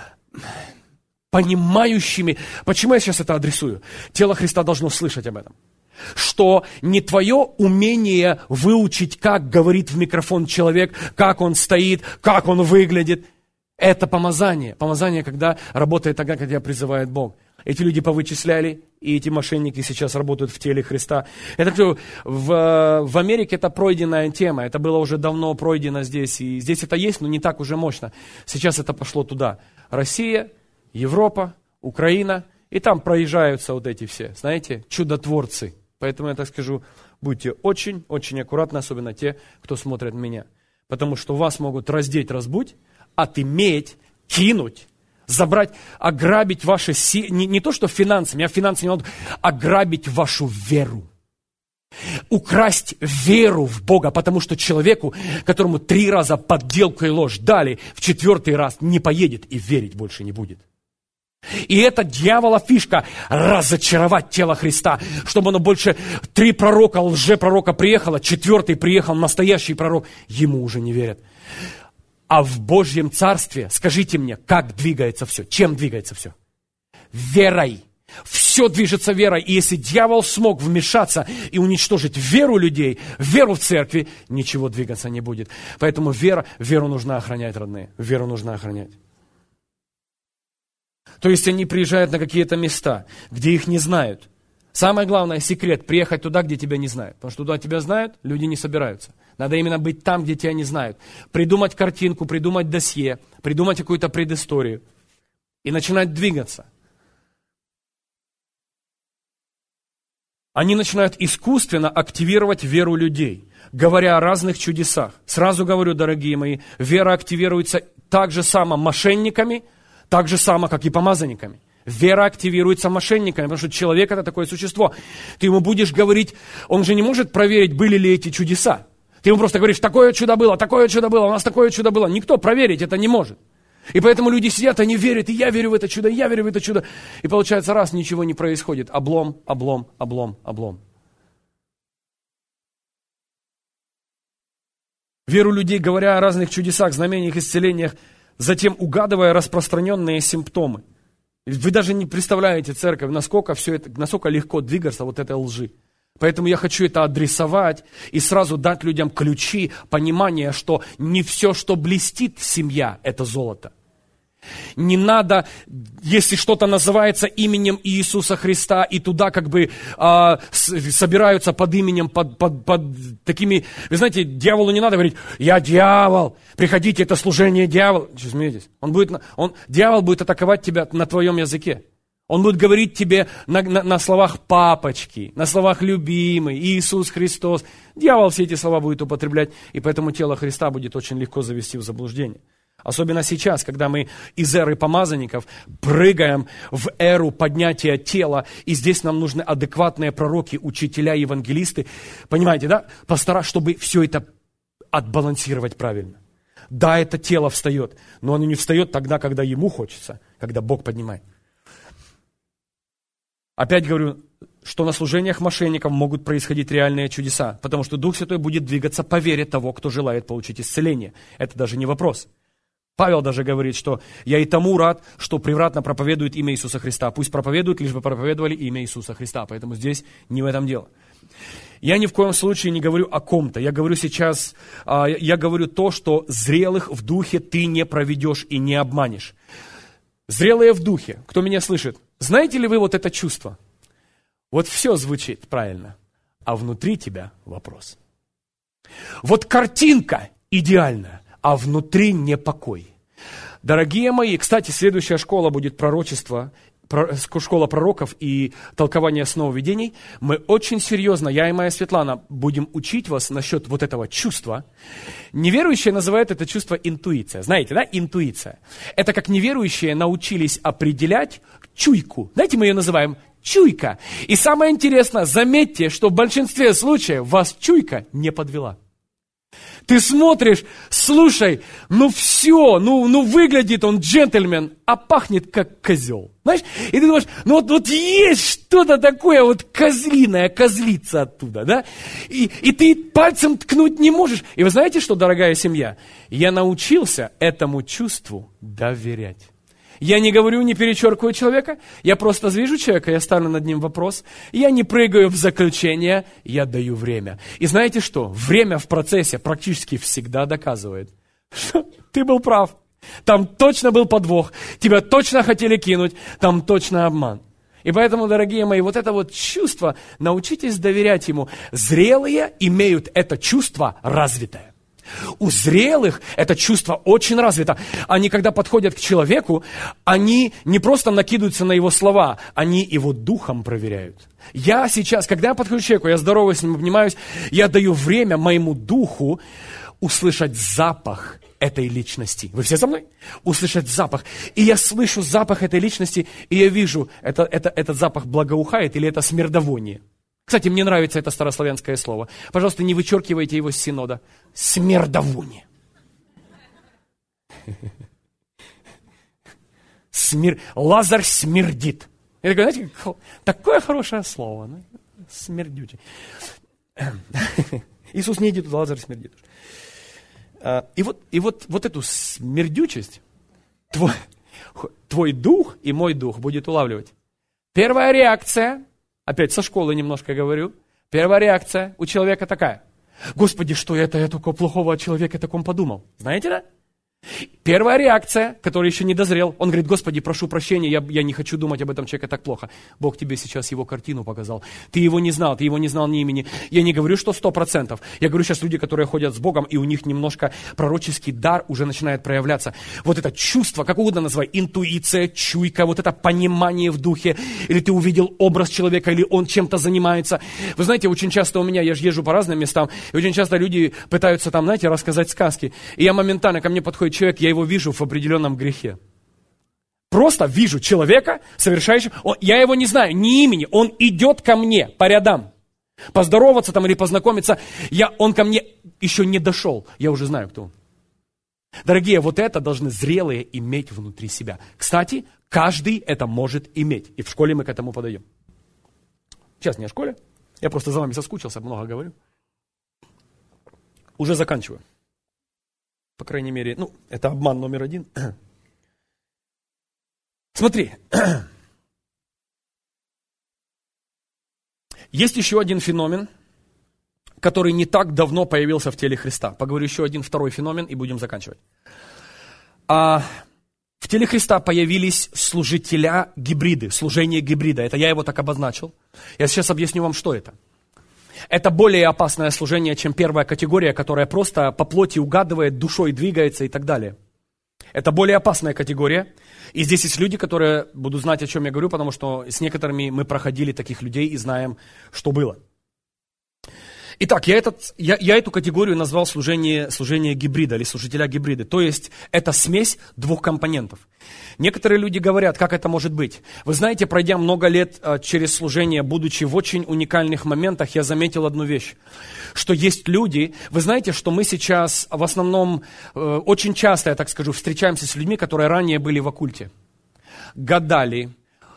понимающими. Почему я сейчас это адресую? Тело Христа должно слышать об этом. Что не твое умение выучить, как говорит в микрофон человек, как он стоит, как он выглядит. Это помазание. Помазание, когда работает тогда, когда тебя призывает Бог. Эти люди повычисляли, и эти мошенники сейчас работают в теле Христа. Это что, в Америке это пройденная тема. Это было уже давно пройдено здесь. И здесь это есть, но не так уже мощно. Сейчас это пошло туда. Россия, Европа, Украина. И там проезжаются вот эти все, знаете, чудотворцы. Поэтому я так скажу, будьте очень-очень аккуратны, особенно те, кто смотрит меня. Потому что вас могут раздеть, разбудь, отыметь, кинуть, забрать, ограбить ваши силы. Не то, что финансами, а финансы не надо, ограбить вашу веру. Украсть веру в Бога, потому что человеку, которому 3 раза подделку и ложь дали, в 4-й раз не поедет и верить больше не будет. И это дьявола фишка – разочаровать тело Христа, чтобы оно больше 3 пророка, лжепророка приехало, 4-й приехал настоящий пророк, ему уже не верят. А в Божьем Царстве, скажите мне, как двигается все? Чем двигается все? Верой. Все движется верой. И если дьявол смог вмешаться и уничтожить веру людей, веру в церкви, ничего двигаться не будет. Поэтому веру нужно охранять, родные. Веру нужно охранять. То есть они приезжают на какие-то места, где их не знают. Самое главное, секрет, приехать туда, где тебя не знают. Потому что туда тебя знают, люди не собираются. Надо именно быть там, где тебя не знают. Придумать картинку, придумать досье, придумать какую-то предысторию. И начинать двигаться. Они начинают искусственно активировать веру людей, говоря о разных чудесах. Сразу говорю, дорогие мои, вера активируется так же само мошенниками, так же само, как и помазанниками. Вера активируется мошенниками, потому что человек – это такое существо. Ты ему будешь говорить, он же не может проверить, были ли эти чудеса. Ты ему просто говоришь, такое чудо было, у нас такое чудо было. Никто проверить это не может. И поэтому люди сидят, они верят, и я верю в это чудо, и я верю в это чудо. И получается, раз ничего не происходит, облом, облом, облом, облом. Веру людей, говоря о разных чудесах, знамениях, исцелениях, затем угадывая распространенные симптомы. Вы даже не представляете, церковь, насколько легко двигаться вот этой лжи. Поэтому я хочу это адресовать и сразу дать людям ключи, понимание, что не все, что блестит семья, это золото. Не надо, если что-то называется именем Иисуса Христа, и туда собираются под именем, под такими... Вы знаете, дьяволу не надо говорить, я дьявол, приходите, это служение дьявола. Что смеетесь? Дьявол будет атаковать тебя на твоем языке. Он будет говорить тебе на словах папочки, на словах любимый, Иисус Христос. Дьявол все эти слова будет употреблять, и поэтому тело Христа будет очень легко завести в заблуждение. Особенно сейчас, когда мы из эры помазанников прыгаем в эру поднятия тела, и здесь нам нужны адекватные пророки, учителя, евангелисты. Понимаете, да? Пастора, чтобы все это отбалансировать правильно. Да, это тело встает, но оно не встает тогда, когда ему хочется, когда Бог поднимает. Опять говорю, что на служениях мошенников могут происходить реальные чудеса, потому что Дух Святой будет двигаться по вере того, кто желает получить исцеление. Это даже не вопрос. Павел даже говорит, что я и тому рад, что превратно проповедует имя Иисуса Христа. Пусть проповедуют, лишь бы проповедовали имя Иисуса Христа. Поэтому здесь не в этом дело. Я ни в коем случае не говорю о ком-то. Я говорю сейчас, я говорю то, что зрелых в духе ты не проведешь и не обманешь. Зрелые в духе, кто меня слышит, знаете ли вы вот это чувство? Вот все звучит правильно, а внутри тебя вопрос. Вот картинка идеальная, а внутри непокой. Дорогие мои, кстати, следующая школа будет пророчество, школа пророков и толкование снов видений. Мы очень серьезно, я и моя Светлана, будем учить вас насчет вот этого чувства. Неверующие называют это чувство интуиция. Знаете, да, интуиция. Это как неверующие научились определять чуйку. Знаете, мы ее называем чуйка. И самое интересное, заметьте, что в большинстве случаев вас чуйка не подвела. Ты смотришь, слушай, ну все, ну выглядит он джентльмен, а пахнет как козел. Знаешь? И ты думаешь, ну вот есть что-то такое вот козлиное, козлица оттуда, да? И ты пальцем ткнуть не можешь. И вы знаете что, дорогая семья? Я научился этому чувству доверять. Я не говорю, не перечеркиваю человека, я просто вижу человека, я ставлю над ним вопрос, я не прыгаю в заключение, я даю время. И знаете что? Время в процессе практически всегда доказывает, что ты был прав. Там точно был подвох, тебя точно хотели кинуть, там точно обман. И поэтому, дорогие мои, вот это вот чувство, научитесь доверять ему. Зрелые имеют это чувство развитое. У зрелых это чувство очень развито. Они, когда подходят к человеку, они не просто накидываются на его слова, они его духом проверяют. Я сейчас, когда я подхожу к человеку, я здороваюсь с ним, обнимаюсь, я даю время моему духу услышать запах этой личности. Вы все со мной? Услышать запах. И я слышу запах этой личности, и я вижу, этот запах благоухает или это смердовоние. Кстати, мне нравится это старославянское слово. Пожалуйста, не вычеркивайте его с синода. Смердовоние. Лазарь смердит. Я такой, знаете, такое хорошее слово. Смердючий. Иисус не идет туда, Лазарь смердит. И вот эту смердючесть твой дух и мой дух будет улавливать. Первая реакция, опять со школы немножко говорю, первая реакция у человека такая. Господи, что я только плохого о человеке таком подумал. Знаете, да? Первая реакция, которая еще не дозрел, он говорит, Господи, прошу прощения, я не хочу думать об этом человеке так плохо. Бог тебе сейчас его картину показал. Ты его не знал ни имени. Я не говорю, что 100%. Я говорю сейчас люди, которые ходят с Богом, и у них немножко пророческий дар уже начинает проявляться. Вот это чувство, как угодно называй, интуиция, чуйка, вот это понимание в духе, или ты увидел образ человека, или он чем-то занимается. Вы знаете, очень часто я же езжу по разным местам, и очень часто люди пытаются там, знаете, рассказать сказки. И я моментально, ко мне подходит человек, я его вижу в определенном грехе. Просто вижу человека, совершающего, я его не знаю, ни имени, он идет ко мне по рядам. Поздороваться там или познакомиться, он ко мне еще не дошел, я уже знаю, кто он. Дорогие, вот это должны зрелые иметь внутри себя. Кстати, каждый это может иметь, и в школе мы к этому подаем. Сейчас не о школе, я просто за вами соскучился, много говорю. Уже заканчиваю. По крайней мере, это обман номер 1. Смотри. Есть еще один феномен, который не так давно появился в теле Христа. Поговорю еще один второй феномен и будем заканчивать. В теле Христа появились служителя-гибриды, служение гибрида. Это я его так обозначил. Я сейчас объясню вам, что это. Это более опасное служение, чем первая категория, которая просто по плоти угадывает, душой двигается и так далее. Это более опасная категория. И здесь есть люди, которые будут знать, о чем я говорю, потому что с некоторыми мы проходили таких людей и знаем, что было. Итак, я эту категорию назвал служение гибрида или служителя гибрида. То есть это смесь двух компонентов. Некоторые люди говорят, как это может быть. Вы знаете, пройдя много лет через служение, будучи в очень уникальных моментах, я заметил одну вещь. Что есть люди, вы знаете, что мы сейчас в основном, очень часто, я так скажу, встречаемся с людьми, которые ранее были в оккульте. Гадали.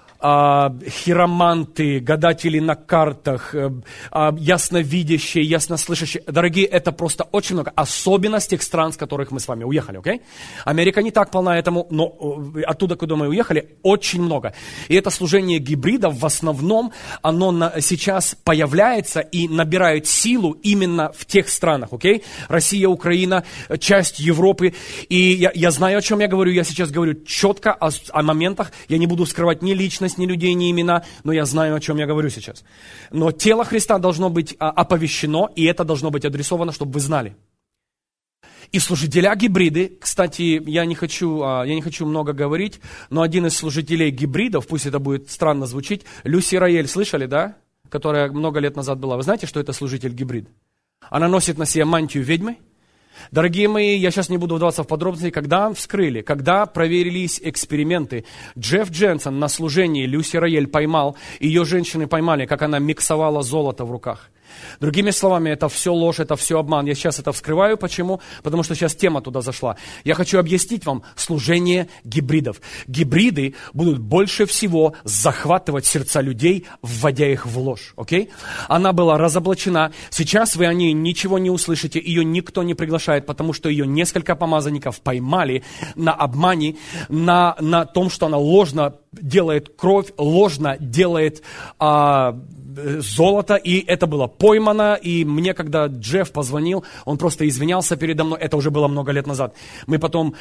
Хироманты, гадатели на картах, ясновидящие, яснослышащие. Дорогие, это просто очень много, особенно с тех стран, с которых мы с вами уехали, окей? Америка не так полна этому, но оттуда, куда мы уехали, очень много. И это служение гибридов, в основном, оно сейчас появляется и набирает силу именно в тех странах, окей? Россия, Украина, часть Европы. И я знаю, о чем я говорю, я сейчас говорю четко о моментах, я не буду скрывать ни личность, ни людей, ни имена, но я знаю, о чем я говорю сейчас. Но тело Христа должно быть оповещено, и это должно быть адресовано, чтобы вы знали. И служителя гибриды, кстати, я не хочу много говорить, но один из служителей гибридов, пусть это будет странно звучить, Люси Раэль, слышали, да? Которая много лет назад была. Вы знаете, что это служитель гибрид? Она носит на себе мантию ведьмы. Дорогие мои, я сейчас не буду вдаваться в подробности, когда вскрыли, когда проверились эксперименты. Джефф Дженсон на служении Люси Раэль поймал, ее женщины поймали, как она миксовала золото в руках. Другими словами, это все ложь, это все обман. Я сейчас это вскрываю. Почему? Потому что сейчас тема туда зашла. Я хочу объяснить вам служение гибридов. Гибриды будут больше всего захватывать сердца людей, вводя их в ложь. Окей? Она была разоблачена. Сейчас вы о ней ничего не услышите. Ее никто не приглашает, потому что ее несколько помазанников поймали на обмане, на том, что она ложно делает кровь, ложно делает золото, и это было поймано, и мне, когда Джефф позвонил, он просто извинялся передо мной, это уже было много лет назад. Мы потом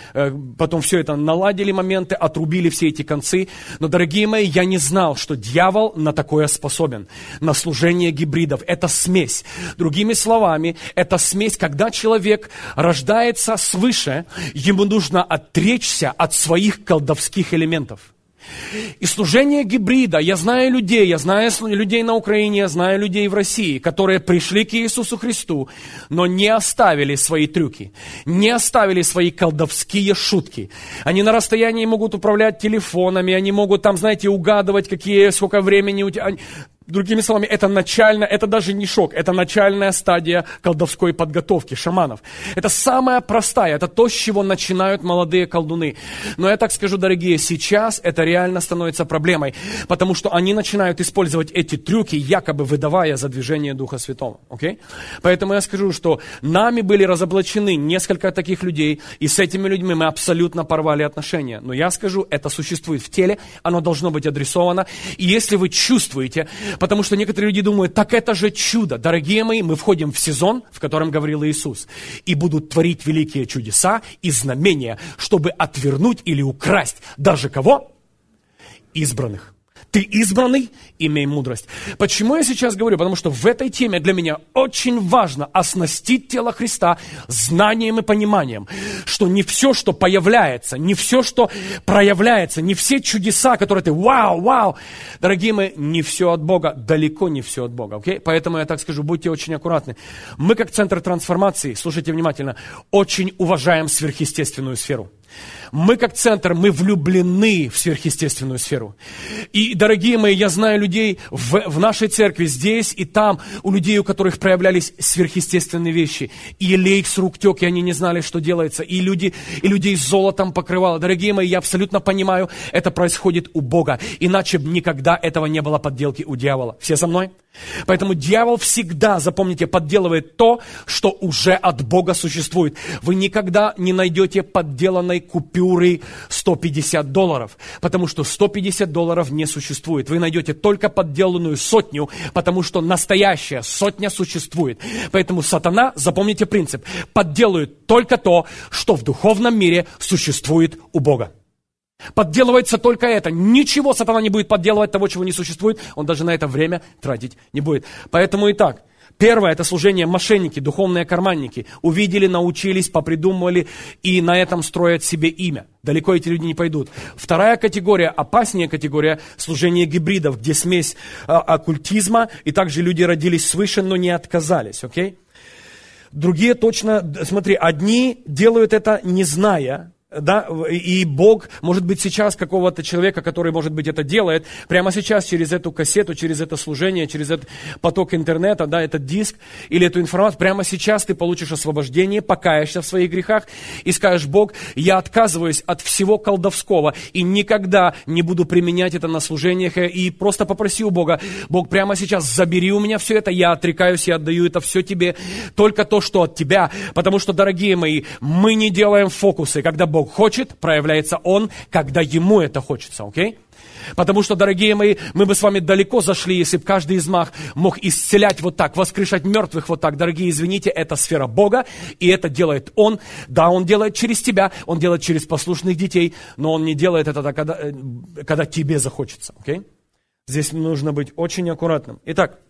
все это наладили моменты, отрубили все эти концы, но, дорогие мои, я не знал, что дьявол на такое способен, на служение гибридов. Это смесь. Другими словами, это смесь, когда человек рождается свыше, ему нужно отречься от своих колдовских элементов. И служение гибрида, я знаю людей на Украине, я знаю людей в России, которые пришли к Иисусу Христу, но не оставили свои трюки, не оставили свои колдовские шутки. Они на расстоянии могут управлять телефонами, они могут там, знаете, угадывать, сколько времени у тебя... Другими словами, это даже не шок, это начальная стадия колдовской подготовки шаманов. Это самая простая, это то, с чего начинают молодые колдуны. Но я так скажу, дорогие, сейчас это реально становится проблемой, потому что они начинают использовать эти трюки, якобы выдавая за движение Духа Святого. Okay? Поэтому я скажу, что нами были разоблачены несколько таких людей, и с этими людьми мы абсолютно порвали отношения. Но я скажу, это существует в теле, оно должно быть адресовано. И если вы чувствуете... Потому что некоторые люди думают, так это же чудо. Дорогие мои, мы входим в сезон, в котором говорил Иисус. И будут творить великие чудеса и знамения, чтобы отвернуть или украсть даже кого? Избранных. Ты избранный, имей мудрость. Почему я сейчас говорю? Потому что в этой теме для меня очень важно оснастить тело Христа знанием и пониманием, что не все, что появляется, не все, что проявляется, не все чудеса, которые ты вау, дорогие мои, не все от Бога, далеко не все от Бога. Okay? Поэтому я так скажу, будьте очень аккуратны. Мы как Центр трансформации, слушайте внимательно, очень уважаем сверхъестественную сферу. Мы как центр, мы влюблены в сверхъестественную сферу. И, дорогие мои, я знаю людей в нашей церкви, здесь и там, у людей, у которых проявлялись сверхъестественные вещи. И лейк с рук тек, и они не знали, что делается. И людей золотом покрывало. Дорогие мои, я абсолютно понимаю, это происходит у Бога. Иначе бы никогда этого не было подделки у дьявола. Все со мной? Поэтому дьявол всегда, запомните, подделывает то, что уже от Бога существует. Вы никогда не найдете подделанной купюры $150, потому что $150 не существует. Вы найдете только подделанную 100, потому что настоящая 100 существует. Поэтому сатана, запомните принцип, подделывает только то, что в духовном мире существует у Бога. Подделывается только это. Ничего сатана не будет подделывать того, чего не существует. Он даже на это время тратить не будет. Поэтому итак, первое, это служение мошенники, духовные карманники. Увидели, научились, попридумывали и на этом строят себе имя. Далеко эти люди не пойдут. Вторая категория, опаснее категория, служение гибридов, где смесь оккультизма, и также люди родились свыше, но не отказались. Окей? Другие точно, смотри, одни делают это не зная, да, и Бог, может быть, сейчас какого-то человека, который, может быть, это делает, прямо сейчас через эту кассету, через это служение, через этот поток интернета, да, этот диск или эту информацию, прямо сейчас ты получишь освобождение, покаешься в своих грехах и скажешь: Бог, я отказываюсь от всего колдовского и никогда не буду применять это на служениях, и просто попроси у Бога: Бог, прямо сейчас забери у меня все это, я отрекаюсь, я отдаю это все Тебе, только то, что от Тебя, потому что, дорогие мои, мы не делаем фокусы, когда Бог хочет, проявляется Он, когда Ему это хочется, окей? Потому что, дорогие мои, мы бы с вами далеко зашли, если бы каждый из нас мог исцелять вот так, воскрешать мертвых вот так. Дорогие, извините, это сфера Бога, и это делает Он. Да, Он делает через тебя, Он делает через послушных детей, но Он не делает это, когда тебе захочется, окей? Здесь нужно быть очень аккуратным. Итак,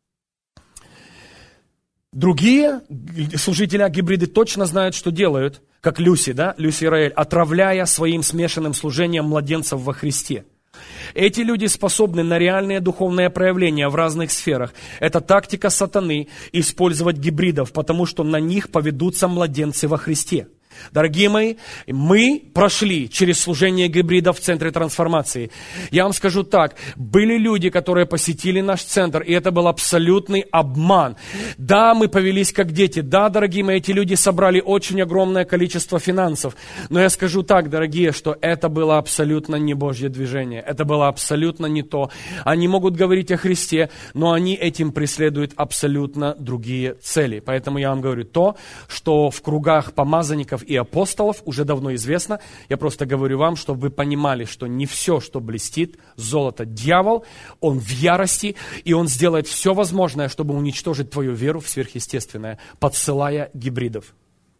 другие служители гибриды точно знают, что делают, как Люси, да, Люси Раэль, отравляя своим смешанным служением младенцев во Христе. Эти люди способны на реальные духовные проявления в разных сферах. Это тактика сатаны — использовать гибридов, потому что на них поведутся младенцы во Христе. Дорогие мои, мы прошли через служение гибридов в Центре трансформации. Я вам скажу так, были люди, которые посетили наш центр, и это был абсолютный обман. Да, мы повелись как дети, да, дорогие мои, эти люди собрали очень огромное количество финансов, но я скажу так, дорогие, что это было абсолютно не Божье движение, это было абсолютно не то. Они могут говорить о Христе, но они этим преследуют абсолютно другие цели. Поэтому я вам говорю то, что в кругах помазанников и апостолов уже давно известно. Я просто говорю вам, чтобы вы понимали, что не все, что блестит, золото. Дьявол, он в ярости, и он сделает все возможное, чтобы уничтожить твою веру в сверхъестественное, подсылая гибридов.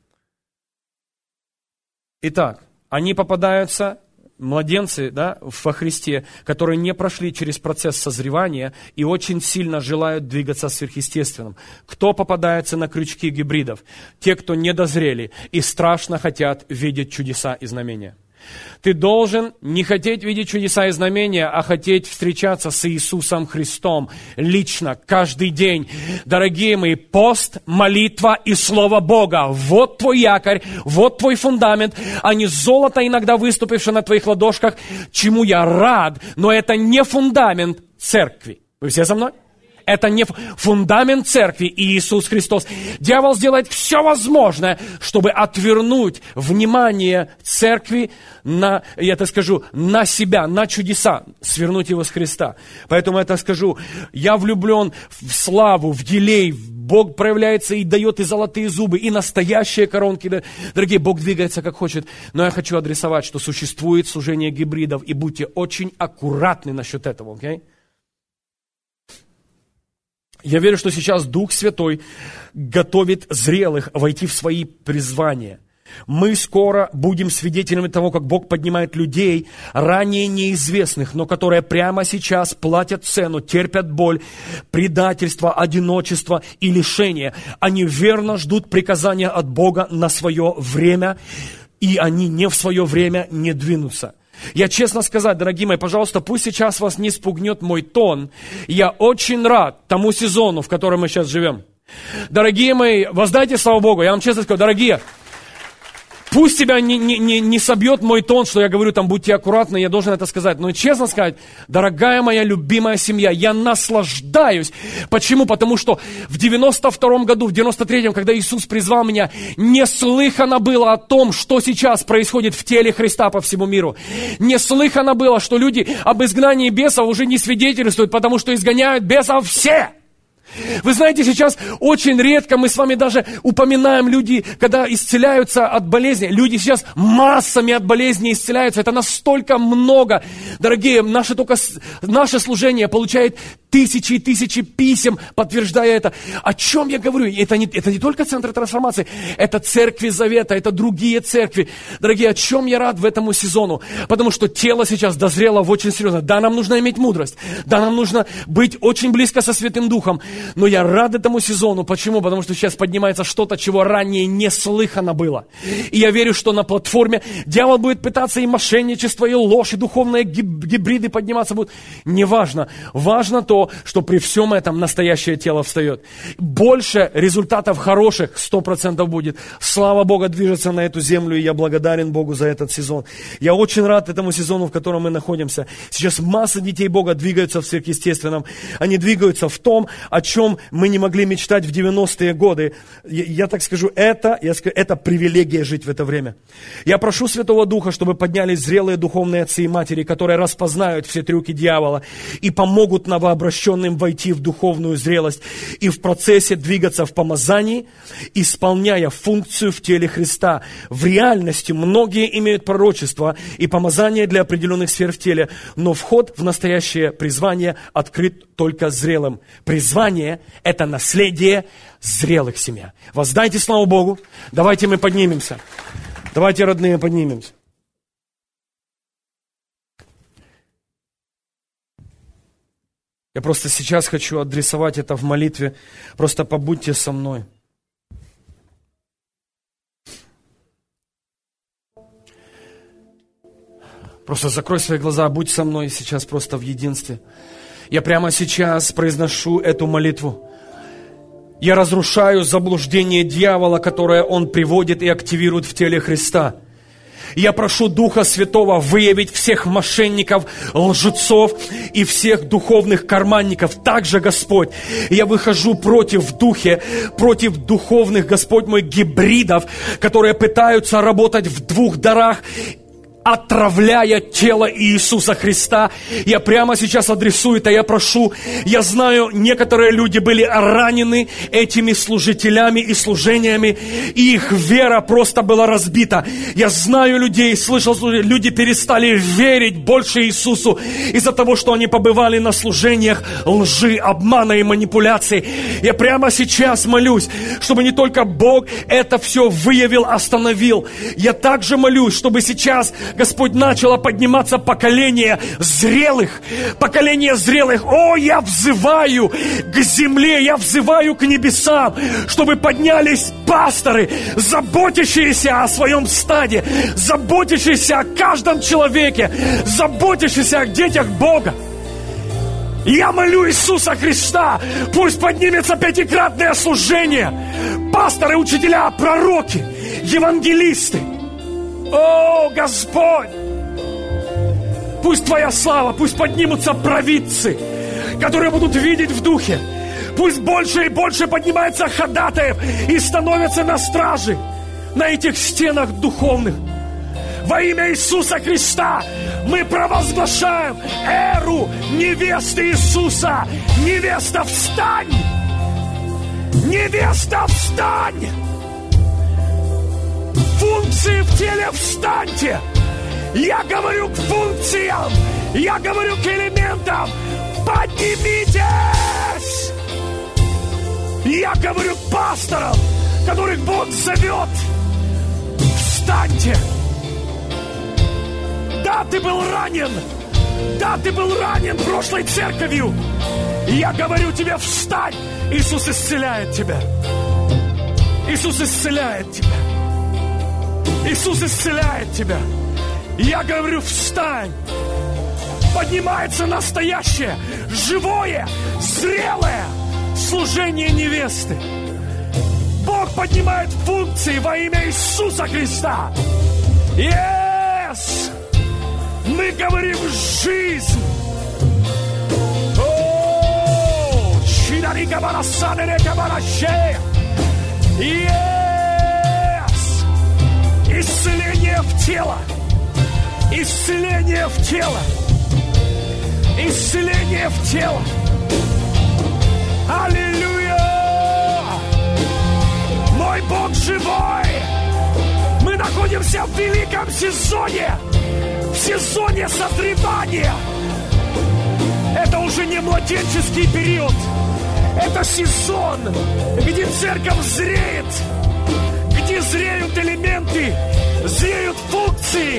Итак, они попадаются, младенцы, да, во Христе, которые не прошли через процесс созревания и очень сильно желают двигаться сверхъестественным. Кто попадается на крючки гибридов? Те, кто не дозрели и страшно хотят видеть чудеса и знамения. Ты должен не хотеть видеть чудеса и знамения, а хотеть встречаться с Иисусом Христом лично, каждый день. Дорогие мои, пост, молитва и Слово Бога. Вот твой якорь, вот твой фундамент, а не золото, иногда выступившее на твоих ладошках, чему я рад, но это не фундамент церкви. Вы все со мной? Это не фундамент церкви Иисус Христос. Дьявол сделает все возможное, чтобы отвернуть внимание церкви на, я так скажу, на себя, на чудеса, свернуть его с креста. Поэтому я так скажу, я влюблен в славу, в елей, Бог проявляется и дает и золотые зубы, и настоящие коронки. Дорогие, Бог двигается как хочет. Но я хочу адресовать, что существует служение гибридов, и будьте очень аккуратны насчет этого, окей? Я верю, что сейчас Дух Святой готовит зрелых войти в свои призвания. Мы скоро будем свидетелями того, как Бог поднимает людей, ранее неизвестных, но которые прямо сейчас платят цену, терпят боль, предательство, одиночество и лишение. Они верно ждут приказания от Бога на свое время, и они не в свое время не двинутся. Я честно сказать, дорогие мои, пожалуйста, пусть сейчас вас не спугнет мой тон. Я очень рад тому сезону, в котором мы сейчас живем. Дорогие мои, воздайте слава Богу. Я вам честно скажу, дорогие, пусть тебя не собьет мой тон, что я говорю, там, будьте аккуратны, я должен это сказать. Но честно сказать, дорогая моя любимая семья, я наслаждаюсь. Почему? Потому что в 92-м году, в 93-м, когда Иисус призвал меня, неслыханно было о том, что сейчас происходит в теле Христа по всему миру. Неслыханно было, что люди об изгнании бесов уже не свидетельствуют, потому что изгоняют бесов все. Вы знаете, сейчас очень редко мы с вами даже упоминаем люди, когда исцеляются от болезни. Люди сейчас массами от болезни исцеляются. Это настолько много. Дорогие, наше служение получает тысячи и тысячи писем, подтверждая это. О чем я говорю? Это не только центры трансформации, это церкви Завета, это другие церкви. Дорогие, о чем я рад в этому сезону? Потому что тело сейчас дозрело в очень серьезно. Да, нам нужно иметь мудрость. Да, нам нужно быть очень близко со Святым Духом. Но я рад этому сезону. Почему? Потому что сейчас поднимается что-то, чего ранее не слыхано было. И я верю, что на платформе дьявол будет пытаться и мошенничество, и ложь, и духовные гибриды подниматься будут. Неважно. Важно то, что при всем этом настоящее тело встает. Больше результатов хороших 100% будет. Слава Богу, движется на эту землю, и я благодарен Богу за этот сезон. Я очень рад этому сезону, в котором мы находимся. Сейчас масса детей Бога двигаются в сверхъестественном. Они двигаются в том, о чем мы не могли мечтать в 90-е годы. Я так скажу, это привилегия жить в это время. Я прошу Святого Духа, чтобы поднялись зрелые духовные отцы и матери, которые распознают все трюки дьявола и помогут новообращенным войти в духовную зрелость и в процессе двигаться в помазании, исполняя функцию в теле Христа. В реальности многие имеют пророчество и помазание для определенных сфер в теле, но вход в настоящее призвание открыт только зрелым. Призвание – это наследие зрелых семей. Воздайте славу Богу. Давайте мы поднимемся. Давайте, родные, поднимемся. Я просто сейчас хочу адресовать это в молитве. Просто побудьте со мной. Просто закрой свои глаза, будь со мной сейчас просто в единстве. Я прямо сейчас произношу эту молитву. Я разрушаю заблуждение дьявола, которое он приводит и активирует в теле Христа. Я прошу Духа Святого выявить всех мошенников, лжецов и всех духовных карманников. Также, Господь, я выхожу против духе, против духовных, Господь мой, гибридов, которые пытаются работать в двух дарах, отравляя тело Иисуса Христа. Я прямо сейчас адресую это, я прошу. Я знаю, некоторые люди были ранены этими служителями и служениями, и их вера просто была разбита. Я знаю людей, слышал, люди перестали верить больше Иисусу из-за того, что они побывали на служениях лжи, обмана и манипуляций. Я прямо сейчас молюсь, чтобы не только Бог это все выявил, остановил. Я также молюсь, чтобы сейчас, Господь, начало подниматься поколение зрелых. Поколение зрелых. О, я взываю к земле, я взываю к небесам, чтобы поднялись пасторы, заботящиеся о своем стаде, заботящиеся о каждом человеке, заботящиеся о детях Бога. Я молю Иисуса Христа, пусть поднимется пятикратное служение. Пасторы, учителя, пророки, евангелисты. О, Господь! Пусть Твоя слава, пусть поднимутся провидцы, которые будут видеть в духе. Пусть больше и больше поднимается ходатаев и становятся на страже на этих стенах духовных. Во имя Иисуса Христа мы провозглашаем эру невесты Иисуса. Невеста, встань! Невеста, встань! Функции в теле, встаньте! Я говорю к функциям, я говорю к элементам, поднимитесь! Я говорю к пасторам, которых Бог зовет, встаньте! Да, ты был ранен, да, ты был ранен прошлой церковью. Я говорю тебе, встань! Иисус исцеляет тебя. Иисус исцеляет тебя. Иисус исцеляет тебя. Я говорю, встань. Поднимается настоящее, живое, зрелое служение невесты. Бог поднимает функции во имя Иисуса Христа. Yes! Мы говорим жизнь. О, Шидарика Барасанерека Барашея. Исцеление в тело. Исцеление в тело. Исцеление в тело. Аллилуйя! Мой Бог живой! Мы находимся в великом сезоне. В сезоне созревания. Это уже не младенческий период. Это сезон, где церковь зреет. Где зреют элементы, зреют функции.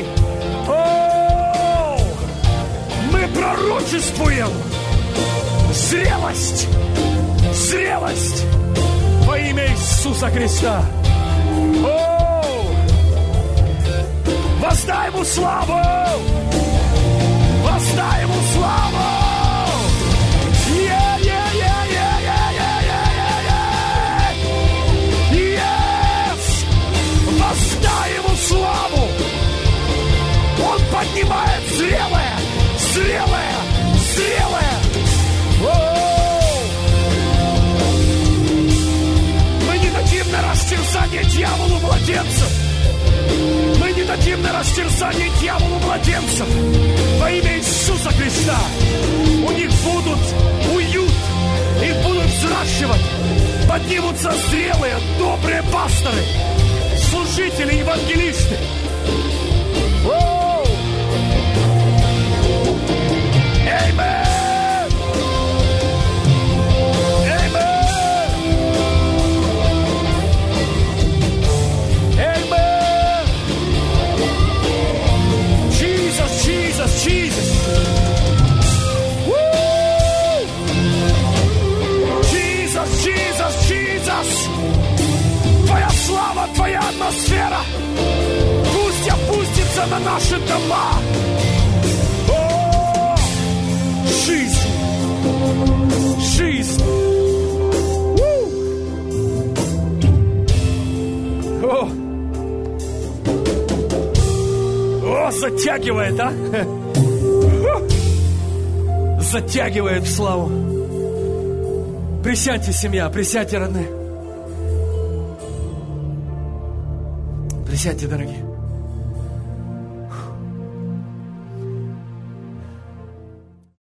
О, мы пророчествуем зрелость, зрелость во имя Иисуса Христа. О, воздай Ему славу, воздай Ему славу. Славу! Он поднимает зрелое, зрелое, зрелое. О-о-о! Мы не дадим на растерзание дьяволу младенцев. Мы не дадим на растерзание дьяволу младенцев. Во имя Иисуса Христа. У них будут уют, их будут взращивать. Поднимутся зрелые, добрые пасторы, служители, евангелисты. Воу! Аминь! Аминь! Аминь! Jesus, Jesus, Jesus! Woo! Jesus, Jesus, Jesus! Твоя слава, Твоя атмосфера пусть опустится на наши дома. О, жизнь, жизнь. затягивает, а? Затягивает в славу. Присядьте, семья, присядьте, родные. Присядьте, дорогие.